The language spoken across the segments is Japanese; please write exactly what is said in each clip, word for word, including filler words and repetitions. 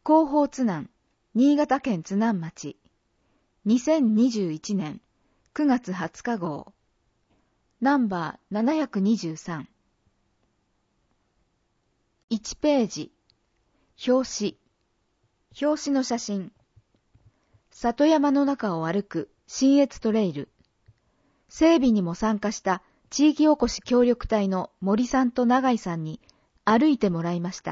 広報津南、新潟県津南町、にせんにじゅういちねんくがつはつか号、ナンバーななひゃくにじゅうさん。いちページ、表紙。表紙の写真。里山の中を歩く信越トレイル。整備にも参加した地域おこし協力隊の森さんと永井さんに歩いてもらいました。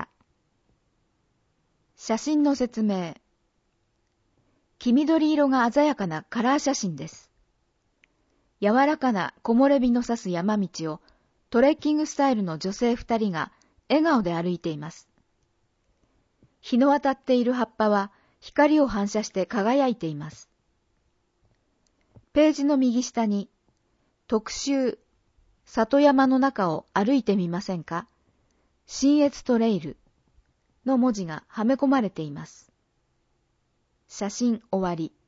写真の説明。黄緑色が鮮やかなカラー写真です。柔らかな木漏れ日の差す山道をトレッキングスタイルの女性二人が笑顔で歩いています。日の当たっている葉っぱは光を反射して輝いています。ページの右下に特集、里山の中を歩いてみませんか？信越トレイルの文字がはめ込まれています。写真終わり。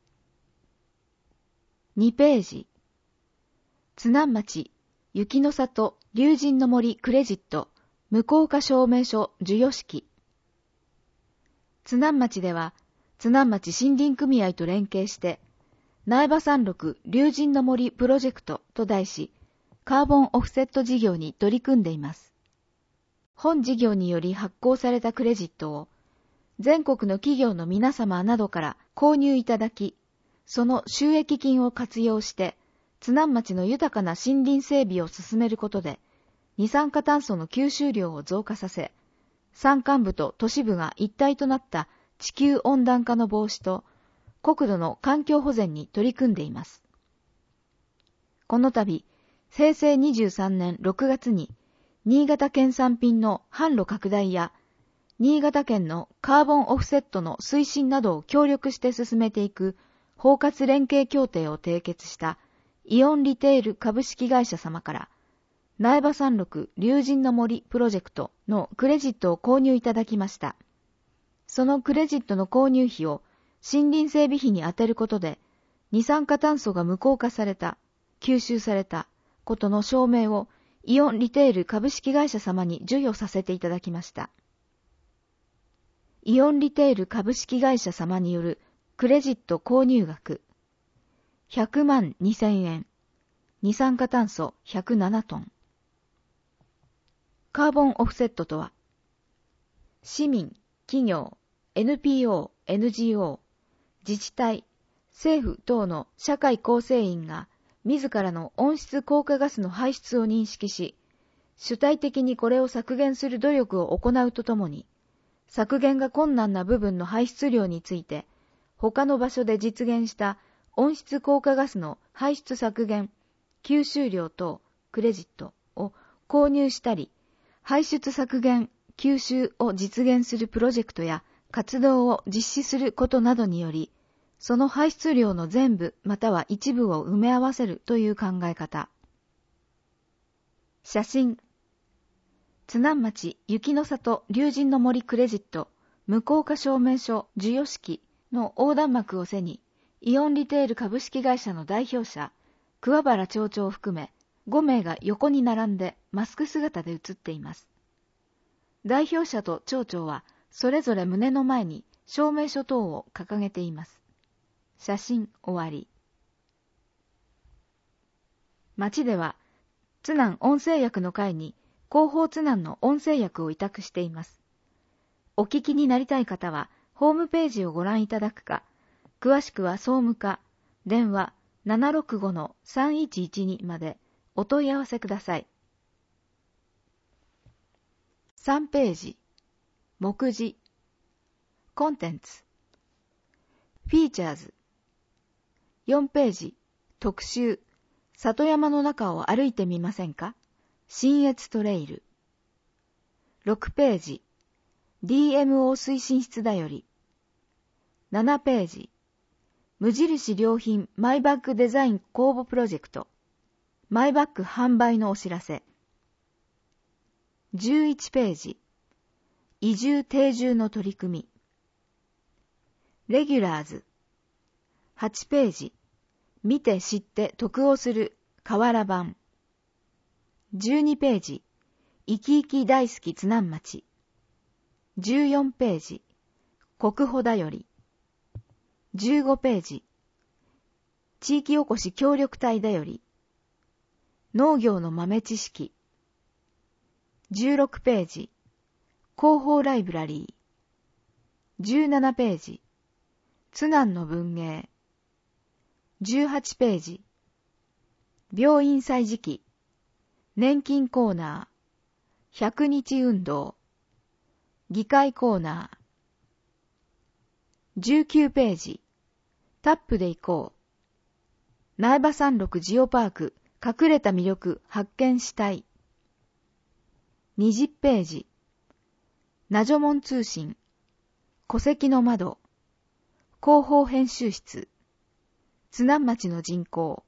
にページ。津南町、雪の里、龍神の森クレジット、無効化証明書授与式。津南町では、津南町森林組合と連携して、苗場山麓龍神の森プロジェクトと題し、カーボンオフセット事業に取り組んでいます。本事業により発行されたクレジットを、全国の企業の皆様などから購入いただき、その収益金を活用して、津南町の豊かな森林整備を進めることで、二酸化炭素の吸収量を増加させ、山間部と都市部が一体となった地球温暖化の防止と、国土の環境保全に取り組んでいます。この度、へいせいにじゅうさんねんろくがつに、新潟県産品の販路拡大や、新潟県のカーボンオフセットの推進などを協力して進めていく包括連携協定を締結したイオンリテール株式会社様から、苗場山麓龍神の森プロジェクトのクレジットを購入いただきました。そのクレジットの購入費を森林整備費に充てることで、二酸化炭素が無効化された、吸収されたことの証明をイオンリテール株式会社様に授与させていただきました。イオンリテール株式会社様によるクレジット購入額ひゃくまんにせんえん、二酸化炭素ひゃくななトン。カーボンオフセットとは、市民、企業、エヌピーオー、エヌジーオー、自治体、政府等の社会構成員が自らの温室効果ガスの排出を認識し、主体的にこれを削減する努力を行うとともに、削減が困難な部分の排出量について、他の場所で実現した温室効果ガスの排出削減、吸収量等クレジットを購入したり、排出削減、吸収を実現するプロジェクトや活動を実施することなどにより、その排出量の全部または一部を埋め合わせるという考え方。写真。津南町雪の里龍神の森クレジット無効化証明書授与式の横断幕を背に、イオンリテール株式会社の代表者、桑原町長を含めごめいが横に並んでマスク姿で写っています。代表者と町長はそれぞれ胸の前に証明書等を掲げています。写真終わり。町では、津南音声薬の会に広報津南の音声薬を委託しています。お聞きになりたい方は、ホームページをご覧いただくか、詳しくは総務課、電話 ななろくごのさんいちいちに までお問い合わせください。さんページ、目次、コンテンツ、フィーチャーズ。よんページ、特集、里山の中を歩いてみませんか？信越トレイル。ろくページ、ディーエムオー 推進室だより。ななページ、無印良品マイバッグデザイン公募プロジェクト。マイバッグ販売のお知らせ。じゅういちページ、移住定住の取り組み。レギュラーズ。はちページ、見て知って得をする瓦版。じゅうにページ、生き生き大好き津南町。じゅうよんページ、 国保だより。じゅうごページ、地域おこし協力隊だより。農業の豆知識。じゅうろくページ、広報ライブラリー。じゅうななページ、津南の文芸。じゅうはちページ、病院歳時記、年金コーナー、百日運動、議会コーナー。じゅうきゅうページ、タップで行こう。苗場山麓ジオパーク、隠れた魅力発見したい。にじゅうページ、ナジョモン通信、戸籍の窓、広報編集室、津南町の人口。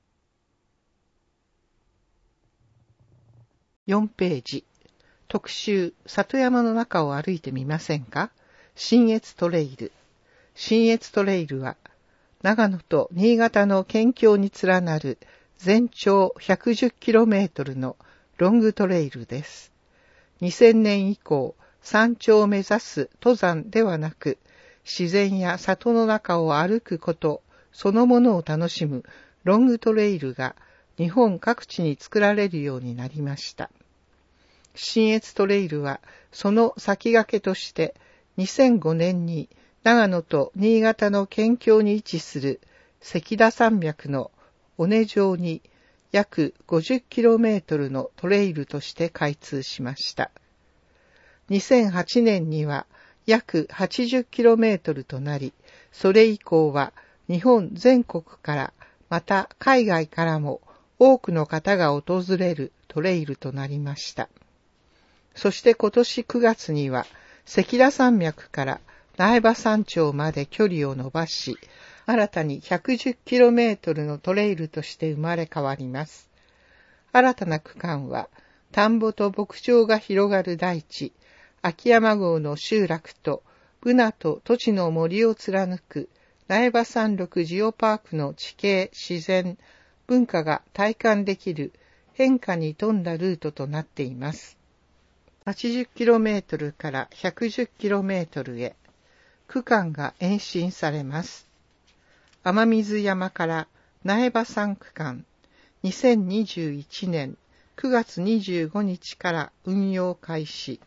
よんページ、特集、里山の中を歩いてみませんか？信越トレイル。信越トレイルは、長野と新潟の県境に連なる全長 ひゃくじゅっキロメートル のロングトレイルです。にせんねん以降、山頂を目指す登山ではなく、自然や里の中を歩くことそのものを楽しむロングトレイルが日本各地に作られるようになりました。信越トレイルはその先駆けとしてにせんごねんに長野と新潟の県境に位置する関田山脈の尾根上に約 ごじゅっキロメートル のトレイルとして開通しました。にせんはちねんには約 はちじゅっキロメートル となり、それ以降は日本全国からまた海外からも多くの方が訪れるトレイルとなりました。そして今年くがつには関田山脈から苗場山頂まで距離を伸ばし、新たに ひゃくじゅっキロメートル のトレイルとして生まれ変わります。新たな区間は、田んぼと牧場が広がる大地、秋山郷の集落と、ブナと土地の森を貫く苗場山麓ジオパークの地形、自然、文化が体感できる変化に富んだルートとなっています。はちじゅっキロメートル から ひゃくじゅっキロメートル へ、区間が延伸されます。雨水山から苗場山区間、にせんにじゅういちねんくがつにじゅうごにちから運用開始。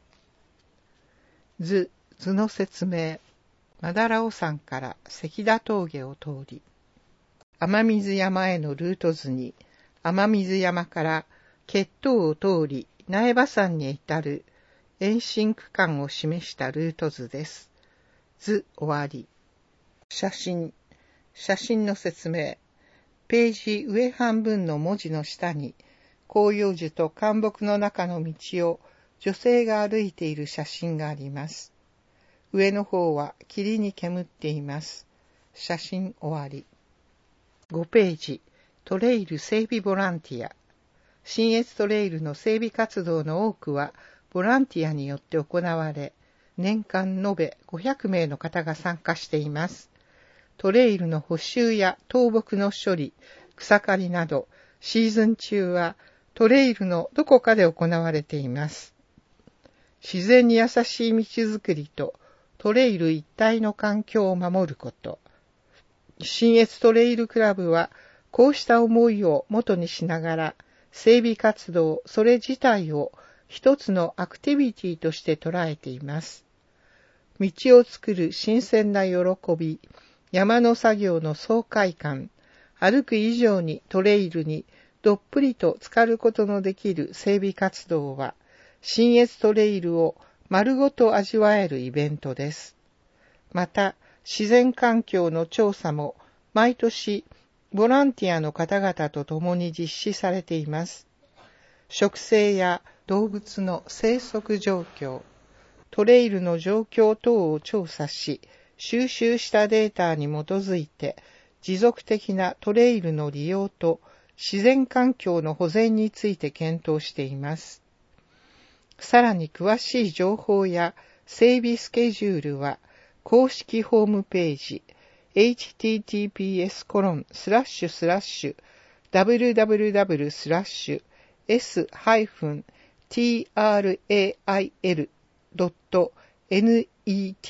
図、図の説明。まだらお山から関田峠を通り、雨水山へのルート図に、雨水山から決闘を通り苗場山に至る延伸区間を示したルート図です。図終わり。写真。写真の説明。ページ上半分の文字の下に、広葉樹と灌木の中の道を女性が歩いている写真があります。上の方は霧に煙っています。写真終わり。ごページ、トレイル整備ボランティア。信越トレイルの整備活動の多くはボランティアによって行われ、年間延べごひゃくめいの方が参加しています。トレイルの補修や倒木の処理、草刈りなど、シーズン中はトレイルのどこかで行われています。自然に優しい道づくりとトレイル一体の環境を守ること。信越トレイルクラブはこうした思いを元にしながら、整備活動それ自体を一つのアクティビティとして捉えています。道を作る新鮮な喜び、山の作業の爽快感、歩く以上にトレイルにどっぷりと浸かることのできる整備活動は、信越トレイルを丸ごと味わえるイベントです。また、自然環境の調査も毎年ボランティアの方々と共に実施されています。植生や動物の生息状況、トレイルの状況等を調査し、収集したデータに基づいて、持続的なトレイルの利用と自然環境の保全について検討しています。さらに詳しい情報や整備スケジュールは、公式ホームページ、エイチティーティーピーエスコロンスラッシュスラッシュダブリューダブリューダブリュースラッシュエスハイフンティーアールエーアイエルドットネット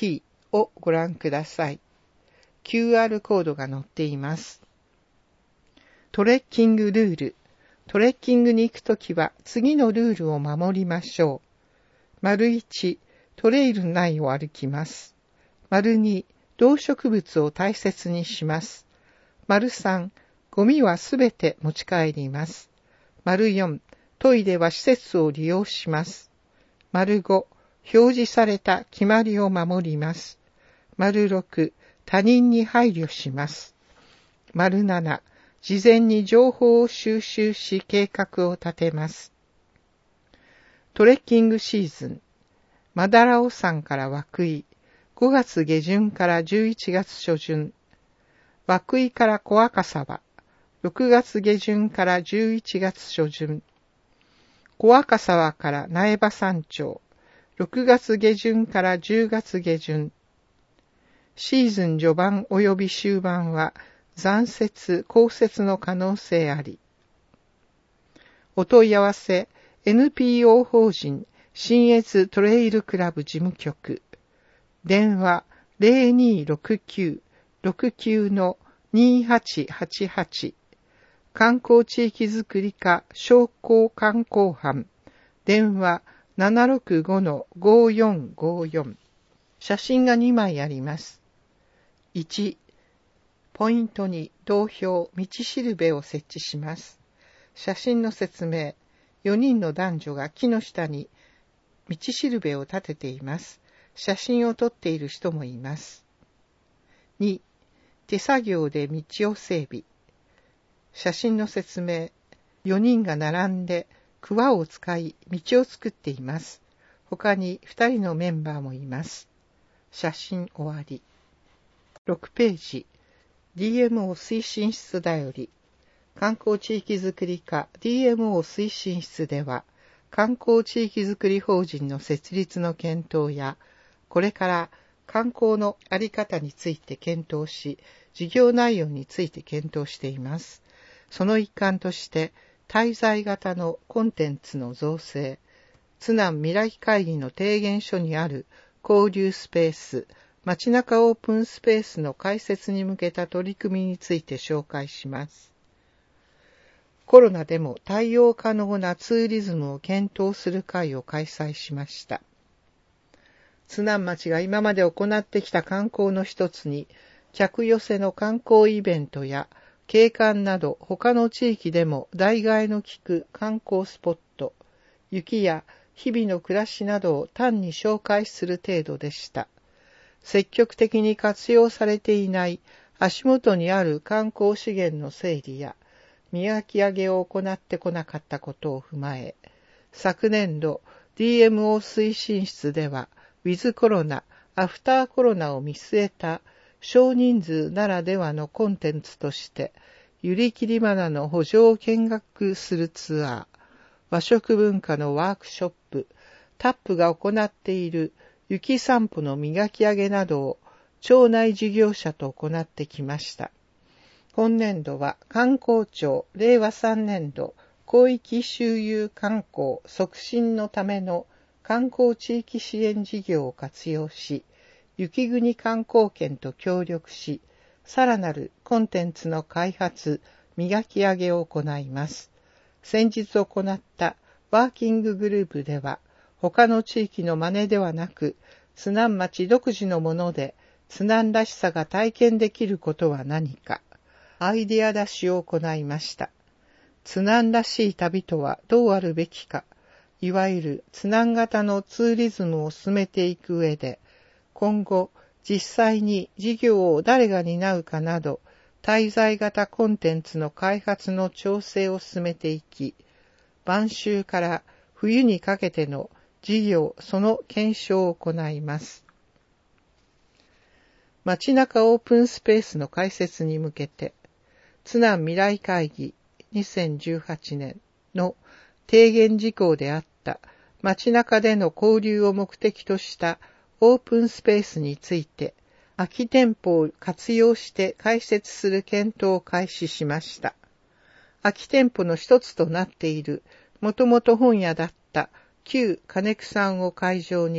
をご覧ください。キューアール コードが載っています。トレッキングルール。トレッキングに行くときは次のルールを守りましょう。丸いち、トレイル内を歩きます。丸に、動植物を大切にします。丸さん、ゴミはすべて持ち帰ります。丸よん、トイレは施設を利用します。丸ご、表示された決まりを守ります。丸ろく、他人に配慮します。丸なな、事前に情報を収集し計画を立てます。トレッキングシーズン。マダラオ山から涌井、ごがつ下旬からじゅういちがつ初旬。涌井から小赤沢、ろくがつ下旬からじゅういちがつ初旬。小赤沢から苗場山頂、ろくがつ下旬からじゅうがつ下旬。シーズン序盤及び終盤は残雪、降雪の可能性あり。お問い合わせ エヌピーオー 法人信越トレイルクラブ事務局。電話 ゼロにーろくきゅう ろくきゅう にーはちはちはち。観光地域づくり課商工観光班。電話 ななろくごのごよんごよん。写真がにまいあります。いち、ポイントに道標、道しるべを設置します。写真の説明。よにんの男女が木の下に道しるべを立てています。写真を撮っている人もいます。に、手作業で道を整備。写真の説明。よにんが並んでクワを使い道を作っています。他にふたりのメンバーもいます。写真終わり。ろくページ。ディーエムオー 推進室だより。観光地域づくり課 ディーエムオー 推進室では、観光地域づくり法人の設立の検討や、これから観光のあり方について検討し、事業内容について検討しています。その一環として、滞在型のコンテンツの造成、津南未来会議の提言書にある交流スペース、街中オープンスペースの開設に向けた取り組みについて紹介します。コロナでも対応可能なツーリズムを検討する会を開催しました。津南町が今まで行ってきた観光の一つに、客寄せの観光イベントや景観など他の地域でも代替えの利く観光スポット、雪や日々の暮らしなどを単に紹介する程度でした。積極的に活用されていない足元にある観光資源の整理や磨き上げを行ってこなかったことを踏まえ、昨年度 ディーエムオー 推進室ではウィズコロナ、アフターコロナを見据えた少人数ならではのコンテンツとして、ゆりきり花の補助を見学するツアー、和食文化のワークショップ、タップが行っている雪散歩の磨き上げなどを町内事業者と行ってきました。今年度は観光庁れいわさんねんど広域周遊観光促進のための観光地域支援事業を活用し、雪国観光圏と協力し、さらなるコンテンツの開発、磨き上げを行います。先日行ったワーキンググループでは、他の地域の真似ではなく、津南町独自のもので、津南らしさが体験できることは何か、アイデア出しを行いました。津南らしい旅とはどうあるべきか、いわゆる津南型のツーリズムを進めていく上で、今後実際に事業を誰が担うかなど、滞在型コンテンツの開発の調整を進めていき、晩秋から冬にかけての事業その検証を行います。街中オープンスペースの開設に向けて、津南未来会議にせんじゅうはちねんの提言事項であった街中での交流を目的としたオープンスペースについて、空き店舗を活用して開設する検討を開始しました。空き店舗の一つとなっている、もともと本屋だった旧金久さんを会場に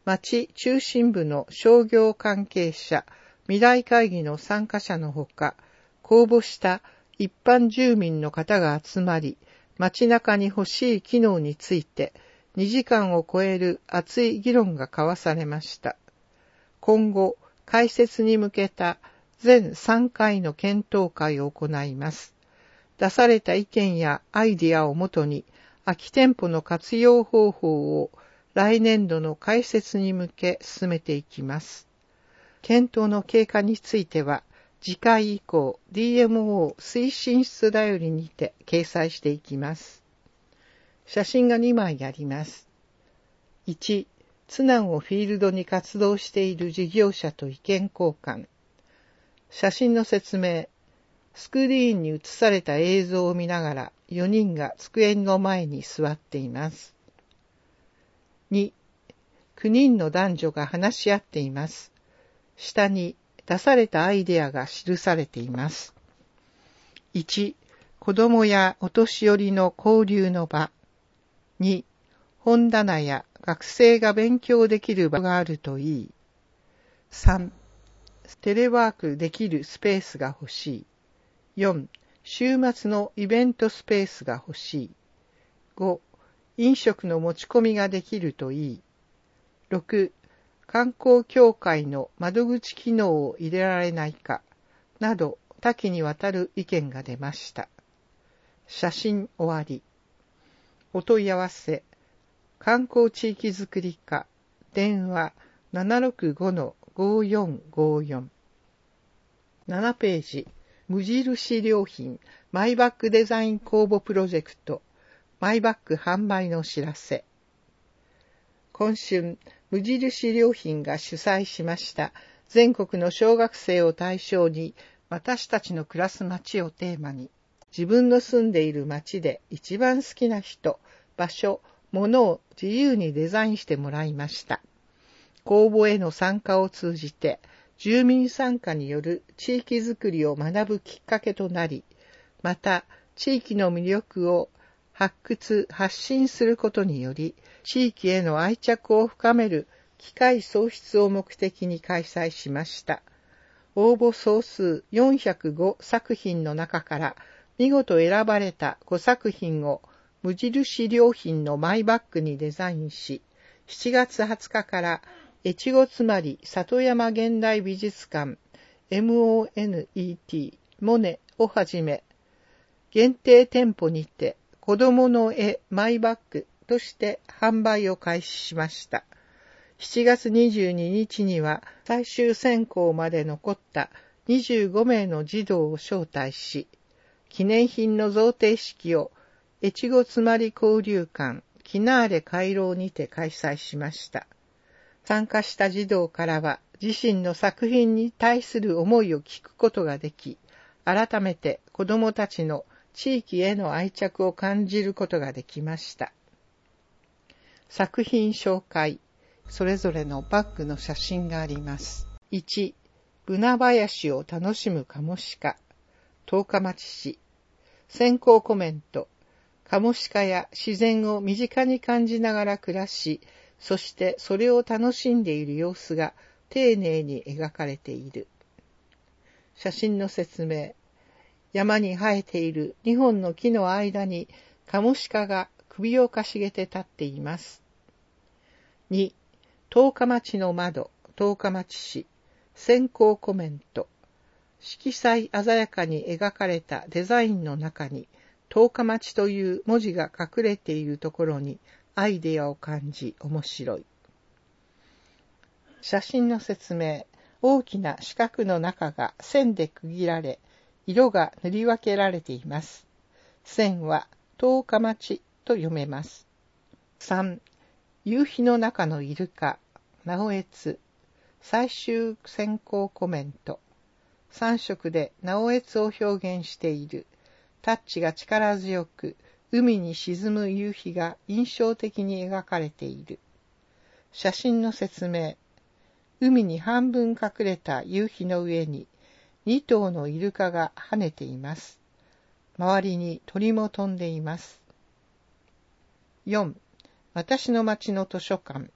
町中心部の商業関係者、未来会議の参加者のほか、公募した一般住民の方が集まり、街中に欲しい機能についてにじかんを超える熱い議論が交わされました。今後、開設に向けた全さんかいの検討会を行います。出された意見やアイデアをもとに、空き店舗の活用方法を来年度の開設に向け進めていきます。検討の経過については、次回以降 ディーエムオー 推進室だよりにて掲載していきます。写真がにまいあります。いち、津南をフィールドに活動している事業者と意見交換。写真の説明。スクリーンに映された映像を見ながらよにんが机の前に座っています。に、きゅうにんの男女が話し合っています。下に出されたアイデアが記されています。いち、子供やお年寄りの交流の場。に、本棚や学生が勉強できる場があるといい。さん、テレワークできるスペースが欲しい。よん、週末のイベントスペースが欲しい。ご、飲食の持ち込みができるといい。ろく、観光協会の窓口機能を入れられないか、など多岐にわたる意見が出ました。写真終わり。お問い合わせ。観光地域づくり課、電話 ななろくごのごよんごよん。ななページ。無印良品マイバッグデザイン公募プロジェクトマイバッグ販売のお知らせ。今春、無印良品が主催しました全国の小学生を対象に私たちの暮らす街をテーマに自分の住んでいる街で一番好きな人、場所、物を自由にデザインしてもらいました。公募への参加を通じて住民参加による地域づくりを学ぶきっかけとなり、また地域の魅力を発掘・発信することにより、地域への愛着を深める機会創出を目的に開催しました。応募総数よんひゃくごさく品の中から見事選ばれたごさく品を無印良品のマイバッグにデザインし、しちがつはつかから越後妻有里山現代美術館 エムオーエヌイーティー モネをはじめ限定店舗にて子供の絵マイバッグとして販売を開始しました。しちがつにじゅうににちには最終選考まで残ったにじゅうごめいの児童を招待し、記念品の贈呈式を越後妻有交流館キナーレ回廊にて開催しました。参加した児童からは自身の作品に対する思いを聞くことができ、改めて子どもたちの地域への愛着を感じることができました。作品紹介。それぞれのバッグの写真があります。いち、ブナ林を楽しむカモシカ。十日町市。先行コメント。カモシカや自然を身近に感じながら暮らし、そしてそれを楽しんでいる様子が丁寧に描かれている。写真の説明。山に生えているにほんの木の間にカモシカが首をかしげて立っています。に、十日町の窓、十日町市。先行コメント。色彩鮮やかに描かれたデザインの中に十日町という文字が隠れているところにアイデアを感じ面白い。写真の説明。大きな四角の中が線で区切られ、色が塗り分けられています。線は十日町と読めます。さん、夕日の中のイルカ、直江津。最終先行コメント。さん色で直江津を表現している。タッチが力強く、海に沈む夕日が印象的に描かれている。写真の説明。海に半分隠れた夕日の上ににとうのイルカが跳ねています。周りに鳥も飛んでいます。よん、私の町の図書館。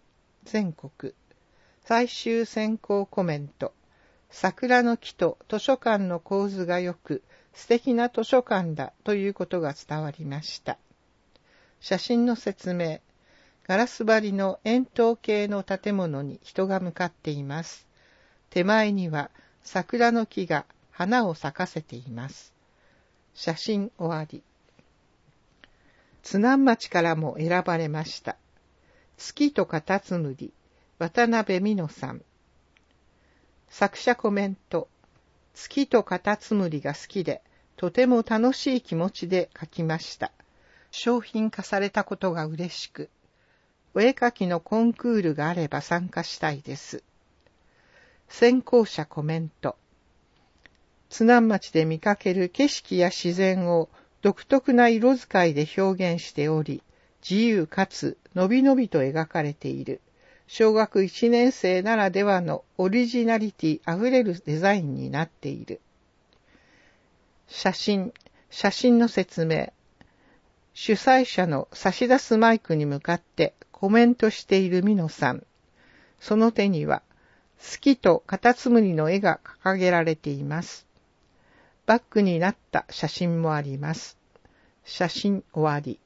全国。最終選考コメント。桜の木と図書館の構図が良く、素敵な図書館だということが伝わりました。写真の説明。ガラス張りの円筒形の建物に人が向かっています。手前には桜の木が花を咲かせています。写真終わり。津南町からも選ばれました。月とカタツムリ、渡辺美乃さん。作者コメント。月とカタツムリが好きで、とても楽しい気持ちで描きました。商品化されたことが嬉しく、お絵描きのコンクールがあれば参加したいです。選考者コメント。津南町で見かける景色や自然を独特な色使いで表現しており、自由かつのびのびと描かれている。小学いちねん生ならではのオリジナリティあふれるデザインになっている。写真、写真の説明。主催者の差し出すマイクに向かってコメントしている美乃さん。その手には、月とカタツムリの絵が掲げられています。バックになった写真もあります。写真終わり。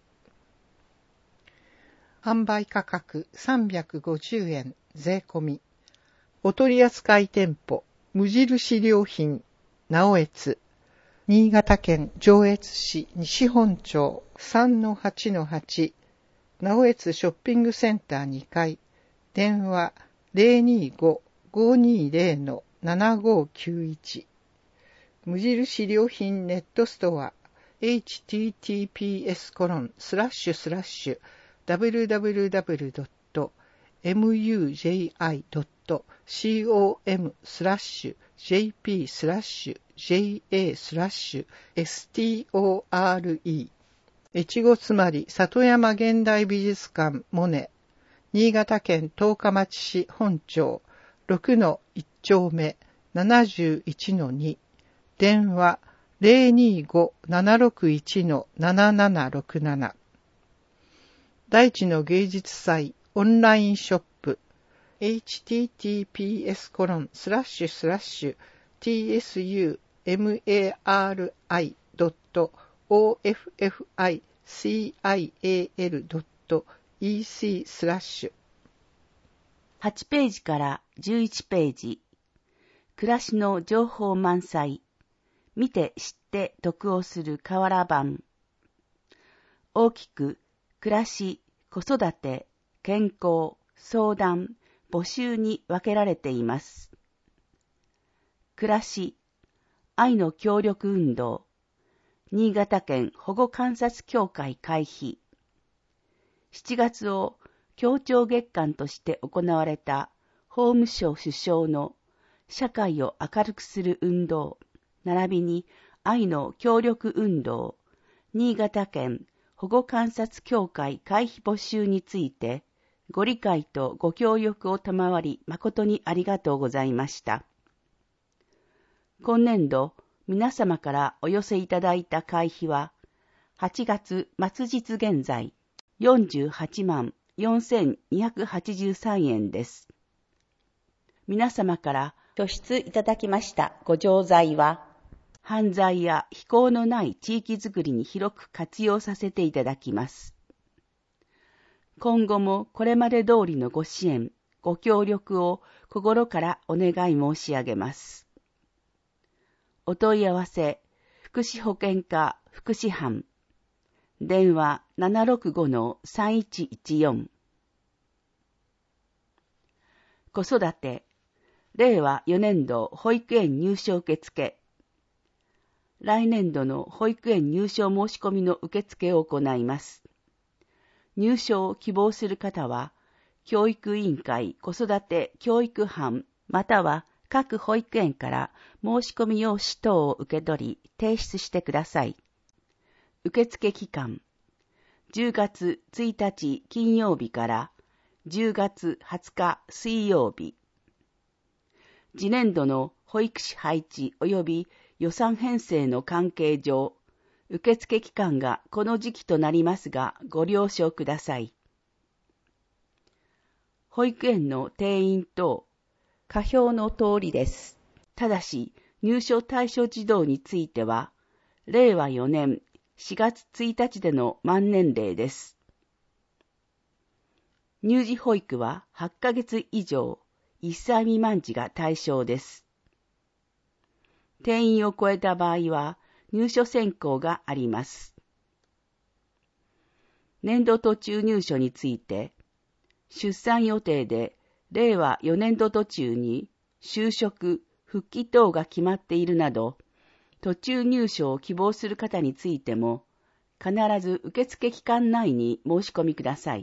販売価格さんびゃくごじゅうえん税込み。お取扱店舗無印良品直江新潟県上越市西本町 さんのはちのはち 直江ショッピングセンターにかい電話 ゼロにーご ごーにーゼロ のななごーきゅういち無印良品ネットストア エイチティーティーピーエスコロンスラッシュスラッシュダブリューダブリューダブリュードットムジイドットコムスラッシュ ジェーピー スラッシュ ジェーエー スラッシュ エストー越後つまり里山現代美術館モネ新潟県十日町市本町ろくのいち丁目ななじゅういちのに電話 ゼロにーご ななろくいち のななななろくなな大地の芸術祭オンラインショップ エイチティーティーピーエスコロンスラッシュスラッシュ ティーエスユーエムエーアールアイドットオーエフエフアイシーアイエーエルドットイーシースラッシュはちページからじゅういちページ暮らしの情報満載見て知って得をする河原版大きく暮らし、子育て、健康、相談、募集に分けられています。暮らし、愛の協力運動、新潟県保護観察協会会費。しちがつを協調月間として行われた法務省首相の社会を明るくする運動、並びに愛の協力運動、新潟県保護観察協会会費募集について、ご理解とご協力を賜り誠にありがとうございました。今年度、皆様からお寄せいただいた会費は、はちがつ末日現在、よんじゅうはちまんよんせんにひゃくはちじゅうさんえんです。皆様から拠出いただきましたご錠剤は、犯罪や非行のない地域づくりに広く活用させていただきます。今後もこれまで通りのご支援、ご協力を心からお願い申し上げます。お問い合わせ、福祉保健課福祉班、電話 ななろくごのさんいちいちよん。子育て、れいわよねんど保育園入所受付。来年度の保育園入所申し込みの受付を行います。入所を希望する方は、教育委員会子育て教育班または各保育園から申し込み用紙等を受け取り提出してください。受付期間、じゅうがつついたち金曜日からじゅうがつはつか水曜日。次年度の保育士配置及び予算編成の関係上、受付期間がこの時期となりますが、ご了承ください。保保育園の定員等、下表の通りです。ただし、入所対象児童については、れいわよねんしがつついたちでの満年齢です。乳児保育ははっかげつ以上、いっさい未満児が対象です。定員を超えた場合は、入所選考があります。年度途中入所について、出産予定でれいわよねんど途中に就職、復帰等が決まっているなど、途中入所を希望する方についても、必ず受付期間内に申し込みください。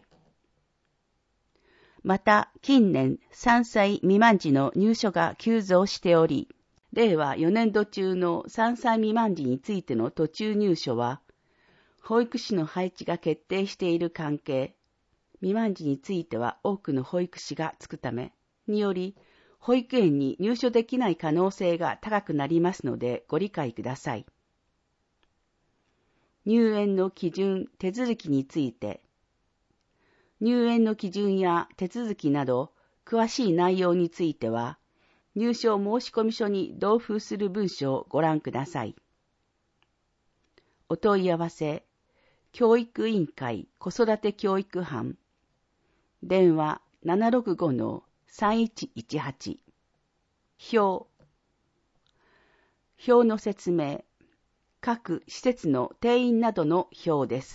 また、近年さんさい未満児の入所が急増しており、れいわよねんど中のさんさい未満児についての途中入所は、保育士の配置が決定している関係、未満児については多くの保育士がつくためにより、保育園に入所できない可能性が高くなりますのでご理解ください。入園の基準、手続きについて、入園の基準や手続きなど詳しい内容については、入所申込書に同封する文書をご覧ください。お問い合わせ、教育委員会子育て教育班、電話 ななろくごのさんいちいちはち、表、表の説明、各施設の定員などの表です。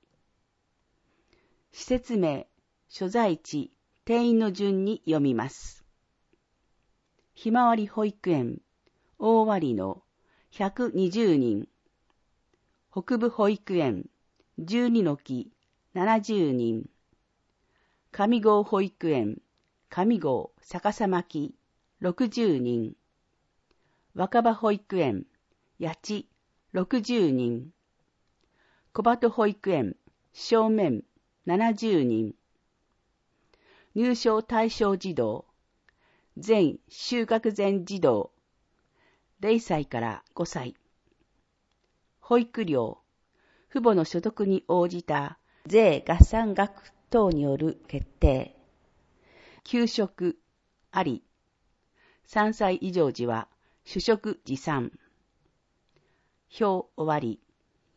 施設名、所在地、定員の順に読みます。ひまわり保育園、大割のひゃくにじゅうにん、北部保育園、じゅうにのき、ななじゅうにん、上郷保育園、上郷逆さ巻、ろくじゅうにん、若葉保育園、八千、ろくじゅうにん、小鳩保育園、正面、ななじゅうにん、入所対象児童、全就学前児童、れいさいからごさい、保育料、父母の所得に応じた税合算額等による決定、給食あり、さんさい以上時は主食持参、表終わり。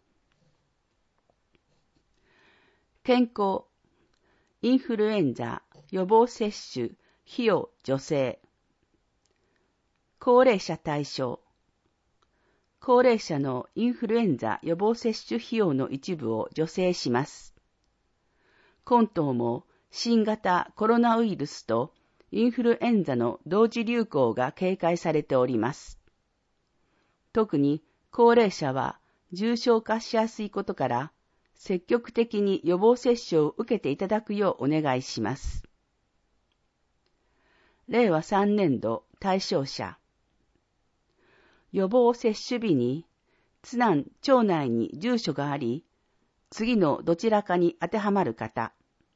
健康、インフルエンザ予防接種費用助成、高齢者対象、高齢者のインフルエンザ予防接種費用の一部を助成します。今冬も新型コロナウイルスとインフルエンザの同時流行が警戒されております。特に高齢者は重症化しやすいことから、積極的に予防接種を受けていただくようお願いします。れいわさんねんど対象者、予防接種日に津南町内に住所があり、次のどちらかに当てはまる方、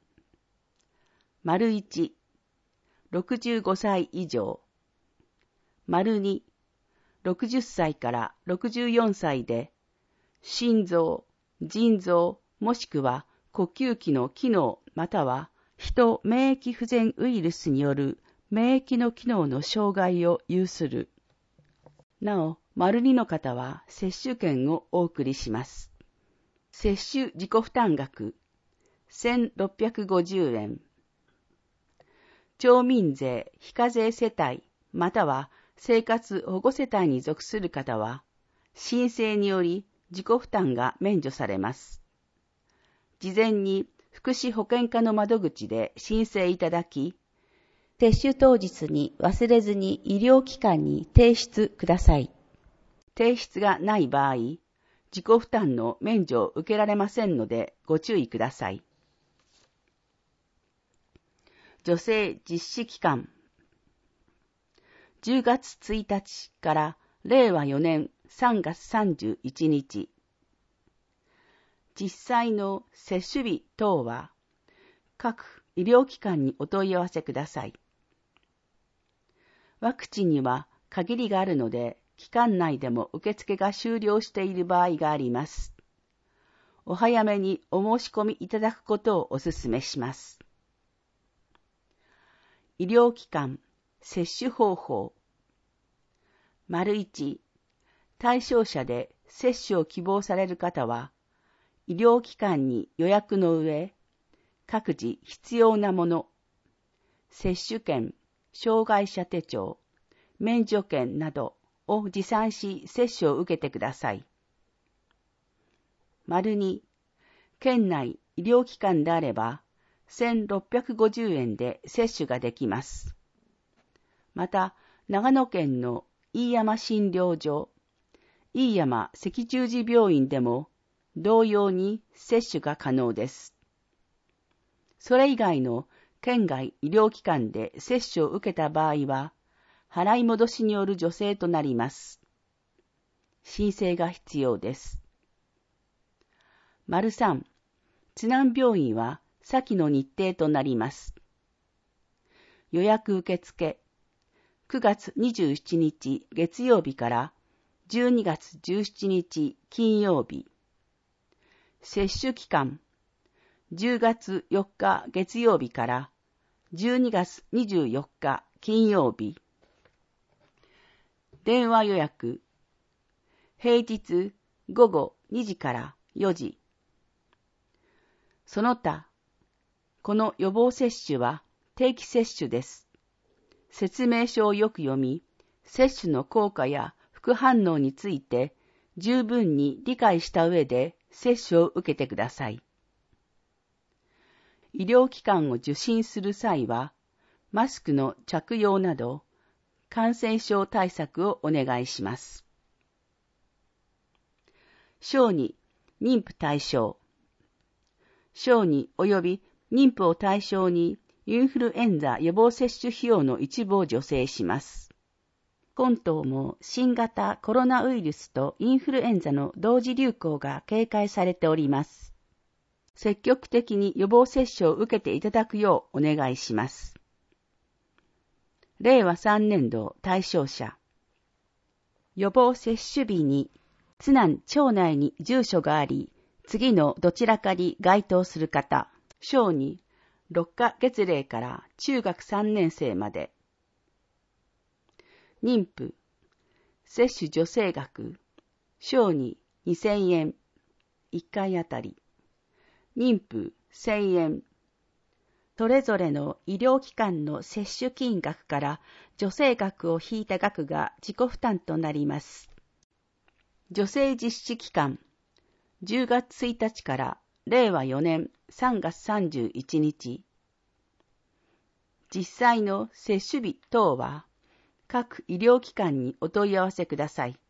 丸いち、ろくじゅうごさい以上、丸に、ろくじゅっさいからろくじゅうよんさいで、心臓、腎臓もしくは呼吸器の機能または人免疫不全ウイルスによる免疫の機能の障害を有する。なお、丸にの方は接種券をお送りします。接種自己負担額せんろっぴゃくごじゅうえん。町民税非課税世帯または生活保護世帯に属する方は、申請により自己負担が免除されます。事前に福祉保健課の窓口で申請いただき、接種当日に忘れずに医療機関に提出ください。提出がない場合、自己負担の免除を受けられませんのでご注意ください。助成実施期間、じゅうがつついたちかられいわよねんさんがつさんじゅういちにち。実際の接種日等は各医療機関にお問い合わせください。ワクチンには限りがあるので、期間内でも受付が終了している場合があります。お早めにお申し込みいただくことをお勧めします。 医療機関、接種方法。丸いち、対象者で接種を希望される方は、医療機関に予約の上、各自必要なもの、接種券、障害者手帳、免除券などを持参し接種を受けてください。丸に、県内医療機関であれば、せんろっぴゃくごじゅうえんで接種ができます。また、長野県の飯山診療所、飯山赤十字病院でも同様に接種が可能です。それ以外の県外医療機関で接種を受けた場合は、払い戻しによる助成となります。申請が必要です。丸さん、津南病院は先の日程となります。予約受付、くがつにじゅうしちにち月曜日からじゅうにがつじゅうしちにち金曜日。接種期間、じゅうがつよっか月曜日からじゅうにがつにじゅうよっか金曜日。電話予約、平日ごごにじからよじ。その他、この予防接種は定期接種です。説明書をよく読み、接種の効果や副反応について十分に理解した上で接種を受けてください。医療機関を受診する際は、マスクの着用など感染症対策をお願いします。小児、妊婦対象。小児及び妊婦を対象にインフルエンザ予防接種費用の一部を助成します。今冬も新型コロナウイルスとインフルエンザの同時流行が警戒されております。積極的に予防接種を受けていただくようお願いします。れいわさんねんど対象者。予防接種日に津南町内に住所があり、次のどちらかに該当する方、小児ろっかげつれいから中学さんねんせいまで。妊婦、接種助成額、小児にせんえん、いっかいあたり。妊婦せんえん。それぞれの医療機関の接種金額から助成額を引いた額が自己負担となります。助成実施期間、じゅうがつついたちかられいわよねんさんがつさんじゅういちにち。実際の接種日等は各医療機関にお問い合わせください。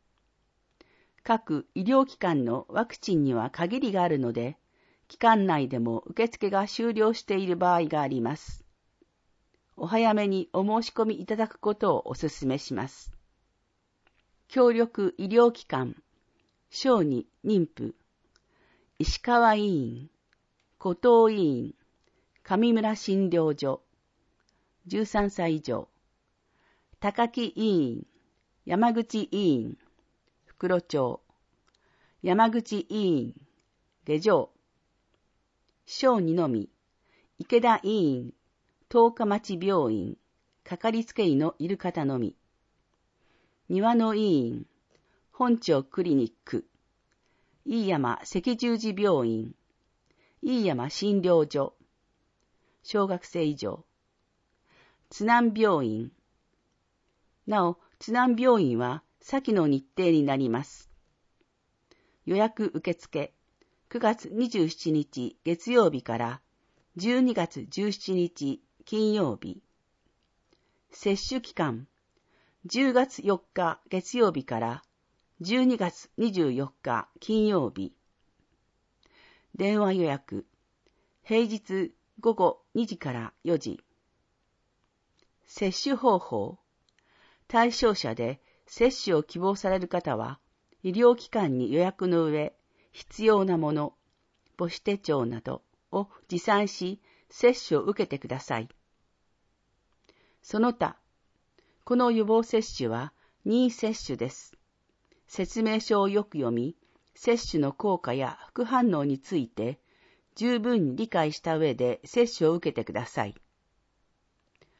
各医療機関のワクチンには限りがあるので、期間内でも受付が終了している場合があります。お早めにお申し込みいただくことをお勧めします。協力医療機関、小児妊婦、石川医院、古東医院、上村診療所、じゅうさんさい以上、高木医院、山口医院、袋町、山口医院、下城、小児のみ、池田医院、十日町病院、かかりつけ医のいる方のみ、庭野医院、本町クリニック、飯山赤十字病院、飯山診療所、小学生以上、津南病院。なお、津南病院は先の日程になります。予約受付、くがつにじゅうしちにち月曜日からじゅうにがつじゅうしちにち金曜日。接種期間、じゅうがつよっか月曜日からじゅうにがつにじゅうよっか金曜日。電話予約、平日ごごにじからよじ。接種方法、対象者で接種を希望される方は、医療機関に予約の上、必要なもの、母子手帳などを持参し、接種を受けてください。その他、この予防接種は任意接種です。説明書をよく読み、接種の効果や副反応について十分に理解した上で接種を受けてください。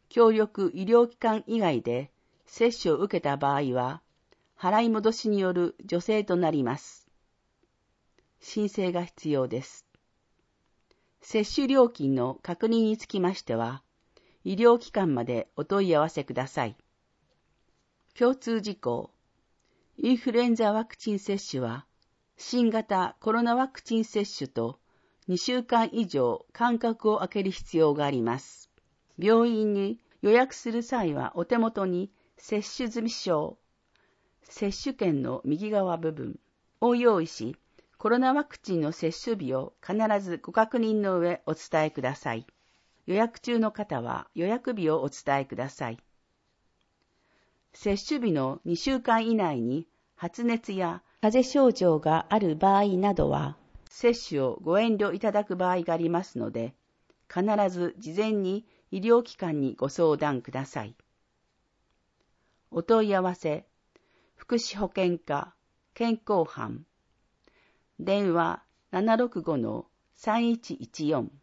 協力医療機関以外で接種を受けた場合は、払い戻しによる助成となります。申請が必要です。接種料金の確認につきましては、医療機関までお問い合わせください。共通事項。インフルエンザワクチン接種は、新型コロナワクチン接種とにしゅうかん以上間隔を空ける必要があります。病院に予約する際はお手元に接種済証、接種券の右側部分を用意し、コロナワクチンの接種日を必ずご確認の上お伝えください。予約中の方は予約日をお伝えください。接種日のにしゅうかん以内に発熱や風邪症状がある場合などは、接種をご遠慮いただく場合がありますので、必ず事前に医療機関にご相談ください。お問い合わせ、福祉保健課健康班、電話 ななろくごのさんいちいちよん。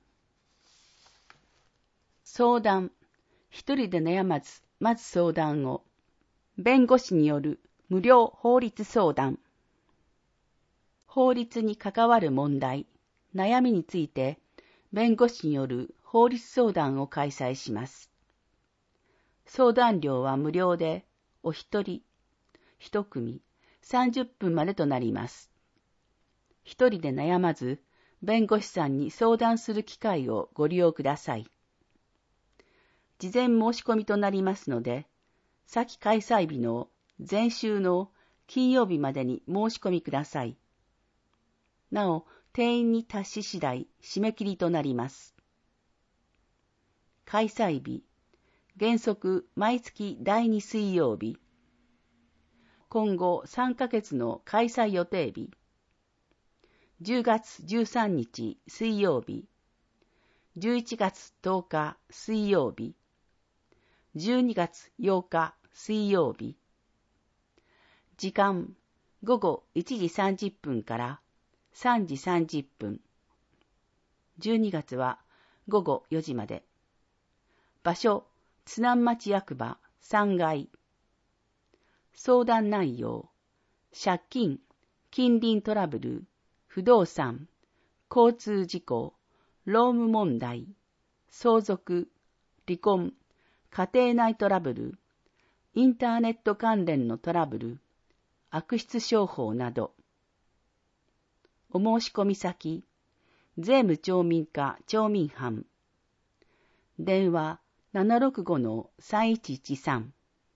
相談、一人で悩まず、まず相談を。弁護士による無料法律相談。法律に関わる問題、悩みについて、弁護士による法律相談を開催します。相談料は無料で、お一人、一組、さんじゅっぷんまでとなります。一人で悩まず、弁護士さんに相談する機会をご利用ください。事前申し込みとなりますので、先開催日の前週の金曜日までに申し込みください。なお、定員に達し次第締め切りとなります。開催日、原則毎月だいに水曜日。今後さんかげつの開催予定日。じゅうがつじゅうさんにち水曜日、じゅういちがつとおか水曜日、じゅうにがつようか水曜日。時間、ごごいちじさんじゅっぷんからさんじさんじゅっぷん。じゅうにがつはごごよじまで。場所、津南町役場さんがい。相談内容、借金、近隣トラブル、不動産、交通事故、労務問題、相続、離婚、家庭内トラブル、インターネット関連のトラブル、悪質商法など。お申し込み先、税務町民課町民班。電話 ななろくごのさんいちいちさん。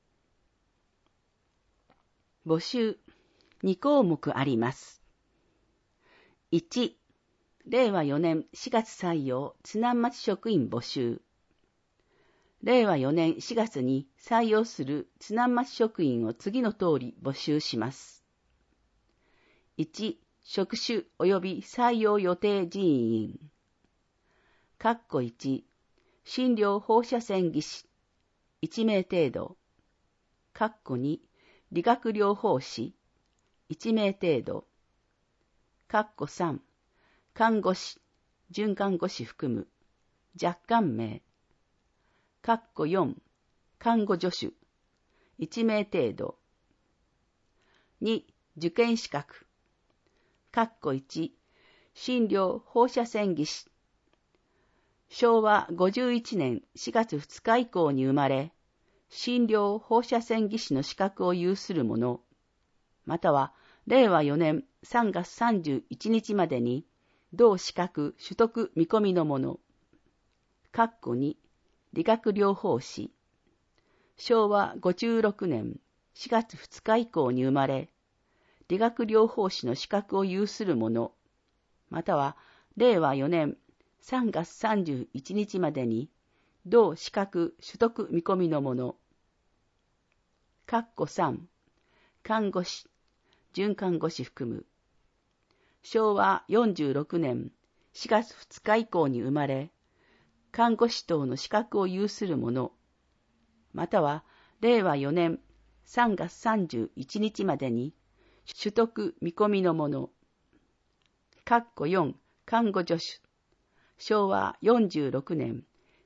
募集、にこうもくあります。いち、れいわよねんしがつ採用津南町職員募集。れいわよねんしがつに採用する津南町職員を次の通り募集します。いち、職種及び採用予定人員。括弧いち、診療放射線技師、いちめい程度。括弧に、理学療法士、いちめい程度。括弧さん、看護師、准看護師含む、若干名。括弧よん、看護助手、いちめい程度。に、受験資格。括弧いち、診療放射線技師。しょうわごじゅういちねんしがつふつか以降に生まれ、診療放射線技師の資格を有する者、またはれいわよねんさんがつさんじゅういちにちまでに同資格取得見込みの者、括弧に、理学療法士、しょうわごじゅうろくねんしがつふつか以降に生まれ、理学療法士の資格を有する者、またはれいわよねんさんがつさんじゅういちにちまでに同資格取得見込みの者、括弧さん、看護師、准看護師含む、しょうわよんじゅうろくねんしがつふつか以降に生まれ、看護師等の資格を有する者、またはれいわよねんさんがつさんじゅういちにちまでに取得見込みの者、括弧よん、看護助手、しょうわよんじゅうろくねん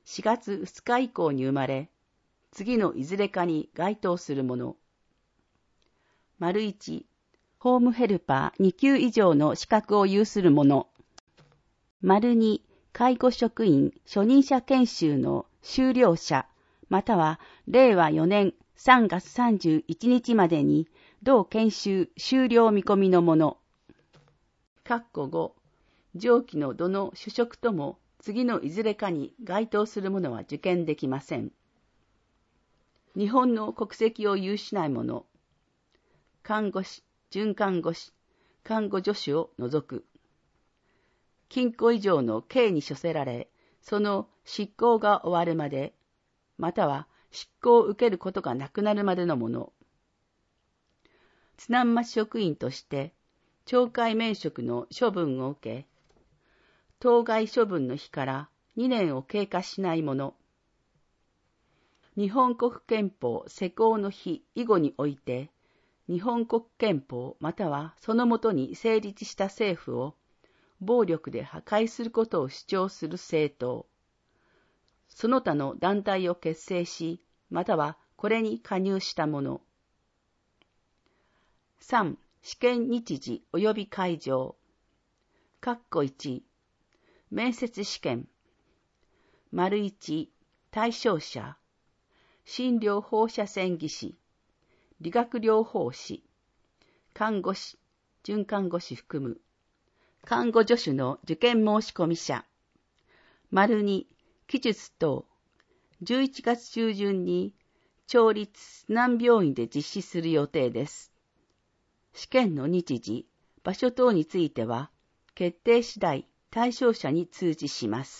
しがつふつか以降に生まれ、次のいずれかに該当するもの。丸いち、ホームヘルパーに級以上の資格を有するもの。丸に、介護職員初任者研修の修了者、またはれいわよねんさんがつさんじゅういちにちまでに同研修修了見込みのもの。括弧ご、上記のどの主職とも次のいずれかに該当するものは受験できません。日本の国籍を有しない者。看護師、准看護師、看護助手を除く。禁錮以上の刑に処せられ、その執行が終わるまで、または執行を受けることがなくなるまでのもの。津南町職員として、懲戒免職の処分を受け、当該処分の日からにねんを経過しないもの。日本国憲法施行の日以後において、日本国憲法またはそのもとに成立した政府を暴力で破壊することを主張する政党、その他の団体を結成し、またはこれに加入したもの。さん. 試験日時及び会場。括弧いち、面接試験。丸いち、対象者。診療放射線技師、理学療法士、看護師、准看護師含む。看護助手の受験申込者。丸に、記述等、じゅういちがつ中旬に、町立津南病院で実施する予定です。試験の日時、場所等については、決定次第、対象者に通知します。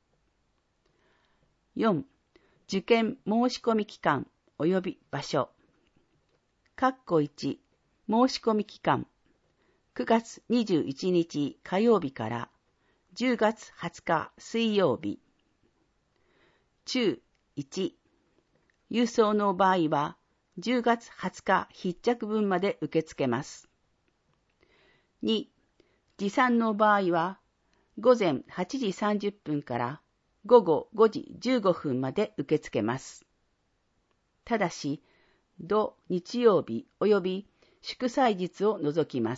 よん. 受験申込期間及び場所。括弧いち、申込期間。くがつにじゅういちにち火曜日からじゅうがつはつか水曜日。中いち、郵送の場合はじゅうがつはつか必着分まで受け付けます。に、持参の場合はごぜんはちじさんじゅっぷんからごごごじじゅうごふんまで受け付けます。ただし、土日曜日及び祝祭日を除きます。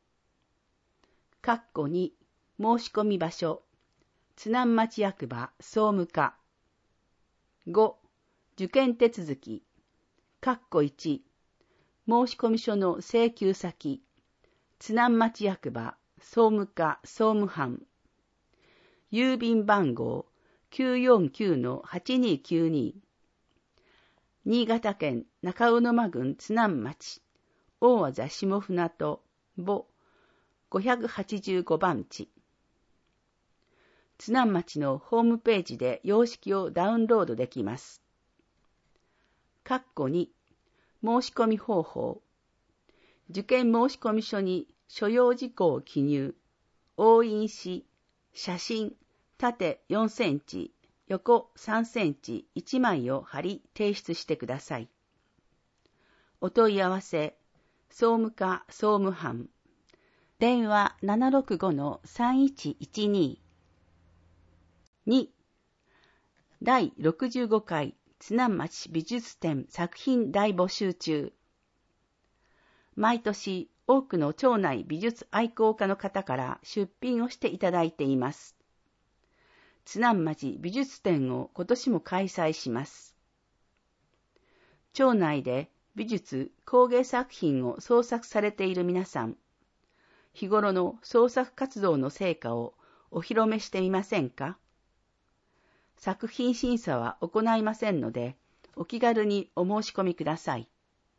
括弧に、申込場所、津南町役場総務課。ご. 受験手続き。括弧いち、申込書の請求先、津南町役場総務課総務班。郵便番号 きゅうよんきゅう はちにきゅうに。新潟県中鵜沼郡津南町、大字下船渡母ごひゃくはちじゅうごばん地。津南町のホームページで様式をダウンロードできます。括弧に、申込方法。受験申込書に所要事項を記入、押印し、写真、縦よんセンチ、横さんセンチいちまいを貼り提出してください。お問い合わせ、総務課総務班。電話 ななろくごのさんいちいちに。に. 第ろくじゅうごかい津南町美術展作品大募集中。毎年多くの町内美術愛好家の方から出品をしていただいています。津南町美術展を今年も開催します。町内で美術工芸作品を創作されている皆さん、日頃の創作活動の成果をお披露目してみませんか？作品審査は行いませんので、お気軽にお申し込みください。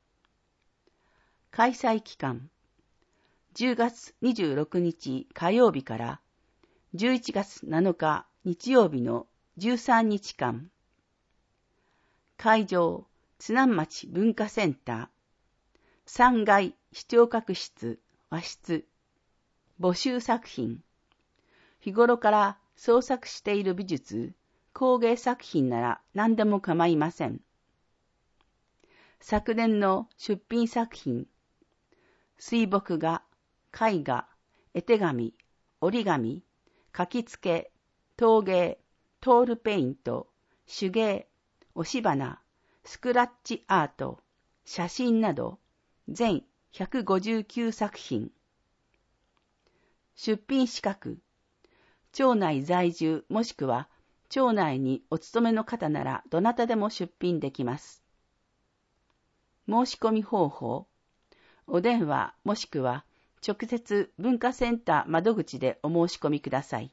開催期間、じゅうがつにじゅうろくにち火曜日からじゅういちがつなのか日曜日のじゅうさんにちかん。会場、津南町文化センター。さんがい視聴覚室、和室。募集作品。日頃から創作している美術、工芸作品なら何でも構いません。昨年の出品作品、水墨画、絵画、絵手紙、折り紙、書き付け、陶芸、 トールペイント、手芸、押し花、スクラッチアート、写真など、全ひゃくごじゅうきゅうさく品。出品資格、町内在住もしくは町内にお勤めの方ならどなたでも出品できます。申し込み方法、お電話もしくは直接文化センター窓口でお申し込みください。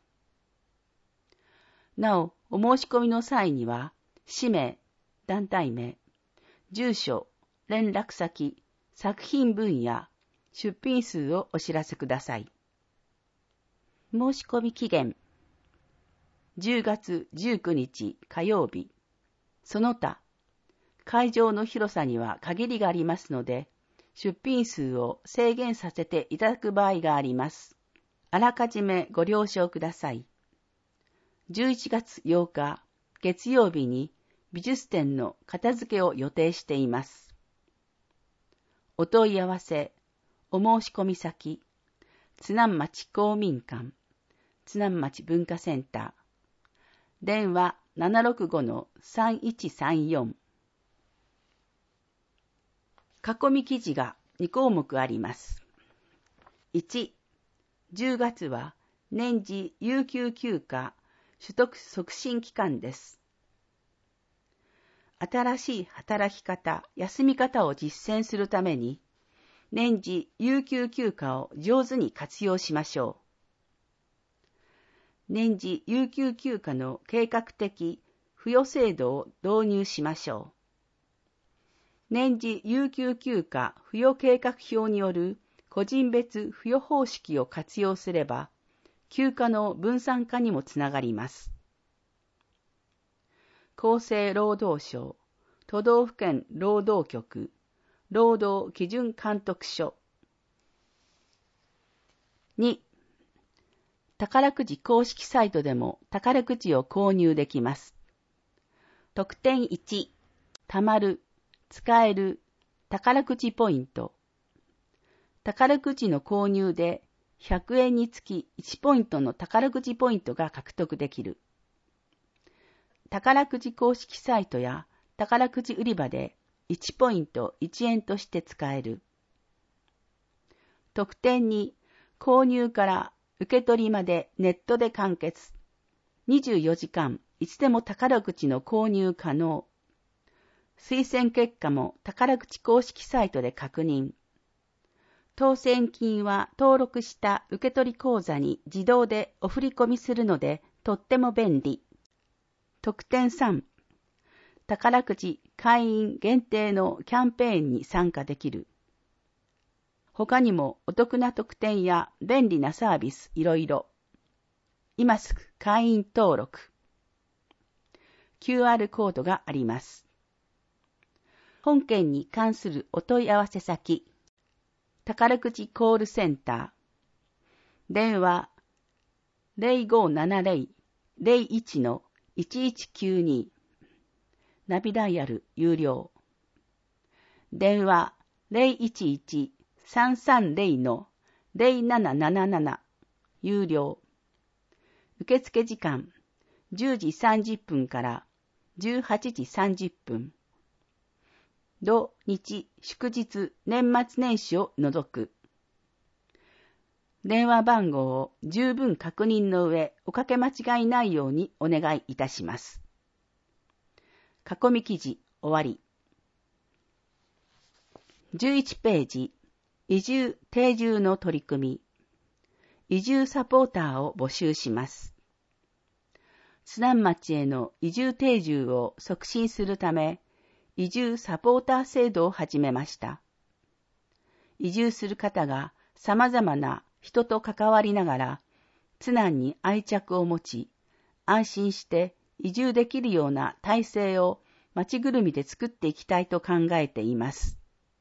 なお、お申し込みの際には、氏名、団体名、住所、連絡先、作品分野、出品数をお知らせください。申し込み期限、じゅうがつじゅうくにち火曜日。その他、会場の広さには限りがありますので、出品数を制限させていただく場合があります。あらかじめご了承ください。じゅういちがつようか、月曜日に美術展の片付けを予定しています。お問い合わせ、お申し込み先、津南町公民館、津南町文化センター、電話 ななろくごのさんいちさんよん。囲み記事がにこうもくあります。いち、じゅうがつは年次有給休暇取得促進期間です。新しい働き方、休み方を実践するために、年次有給休暇を上手に活用しましょう。年次有給休暇の計画的付与制度を導入しましょう。年次有給休暇付与計画表による個人別付与方式を活用すれば、休暇の分散化にもつながります。厚生労働省、都道府県労働局、労働基準監督署。に、宝くじ公式サイトでも宝くじを購入できます。特典いち、たまる、使える宝くじポイント。宝くじの購入でひゃくえんにつきいちポイントの宝くじポイントが獲得できる。宝くじ公式サイトや宝くじ売り場でいちポイントいちえんとして使える。特典に購入から受け取りまでネットで完結。にじゅうよじかんいつでも宝くじの購入可能。推薦結果も宝くじ公式サイトで確認。当選金は登録した受取口座に自動でお振り込みするのでとっても便利。特典さん、宝くじ会員限定のキャンペーンに参加できる。他にもお得な特典や便利なサービスいろいろ。今すぐ会員登録。キューアール コードがあります。本件に関するお問い合わせ先、宝くじコールセンター、電話 ゼロごーななゼロ ゼロいちのいちいちきゅうに、ナビダイヤル有料、電話 ゼロいちいちさんさんゼロのゼロなななななな、有料、受付時間じゅうじさんじゅっぷんからじゅうはちじさんじゅっぷん、土日祝日年末年始を除く。電話番号を十分確認の上、おかけ間違いないようにお願いいたします。囲み記事終わり。じゅういちページ、移住定住の取り組み。移住サポーターを募集します。津南町への移住定住を促進するため、移住サポーター制度を始めました。移住する方が様々な人と関わりながら、津南に愛着を持ち、安心して移住できるような体制を町ぐるみで作っていきたいと考えています。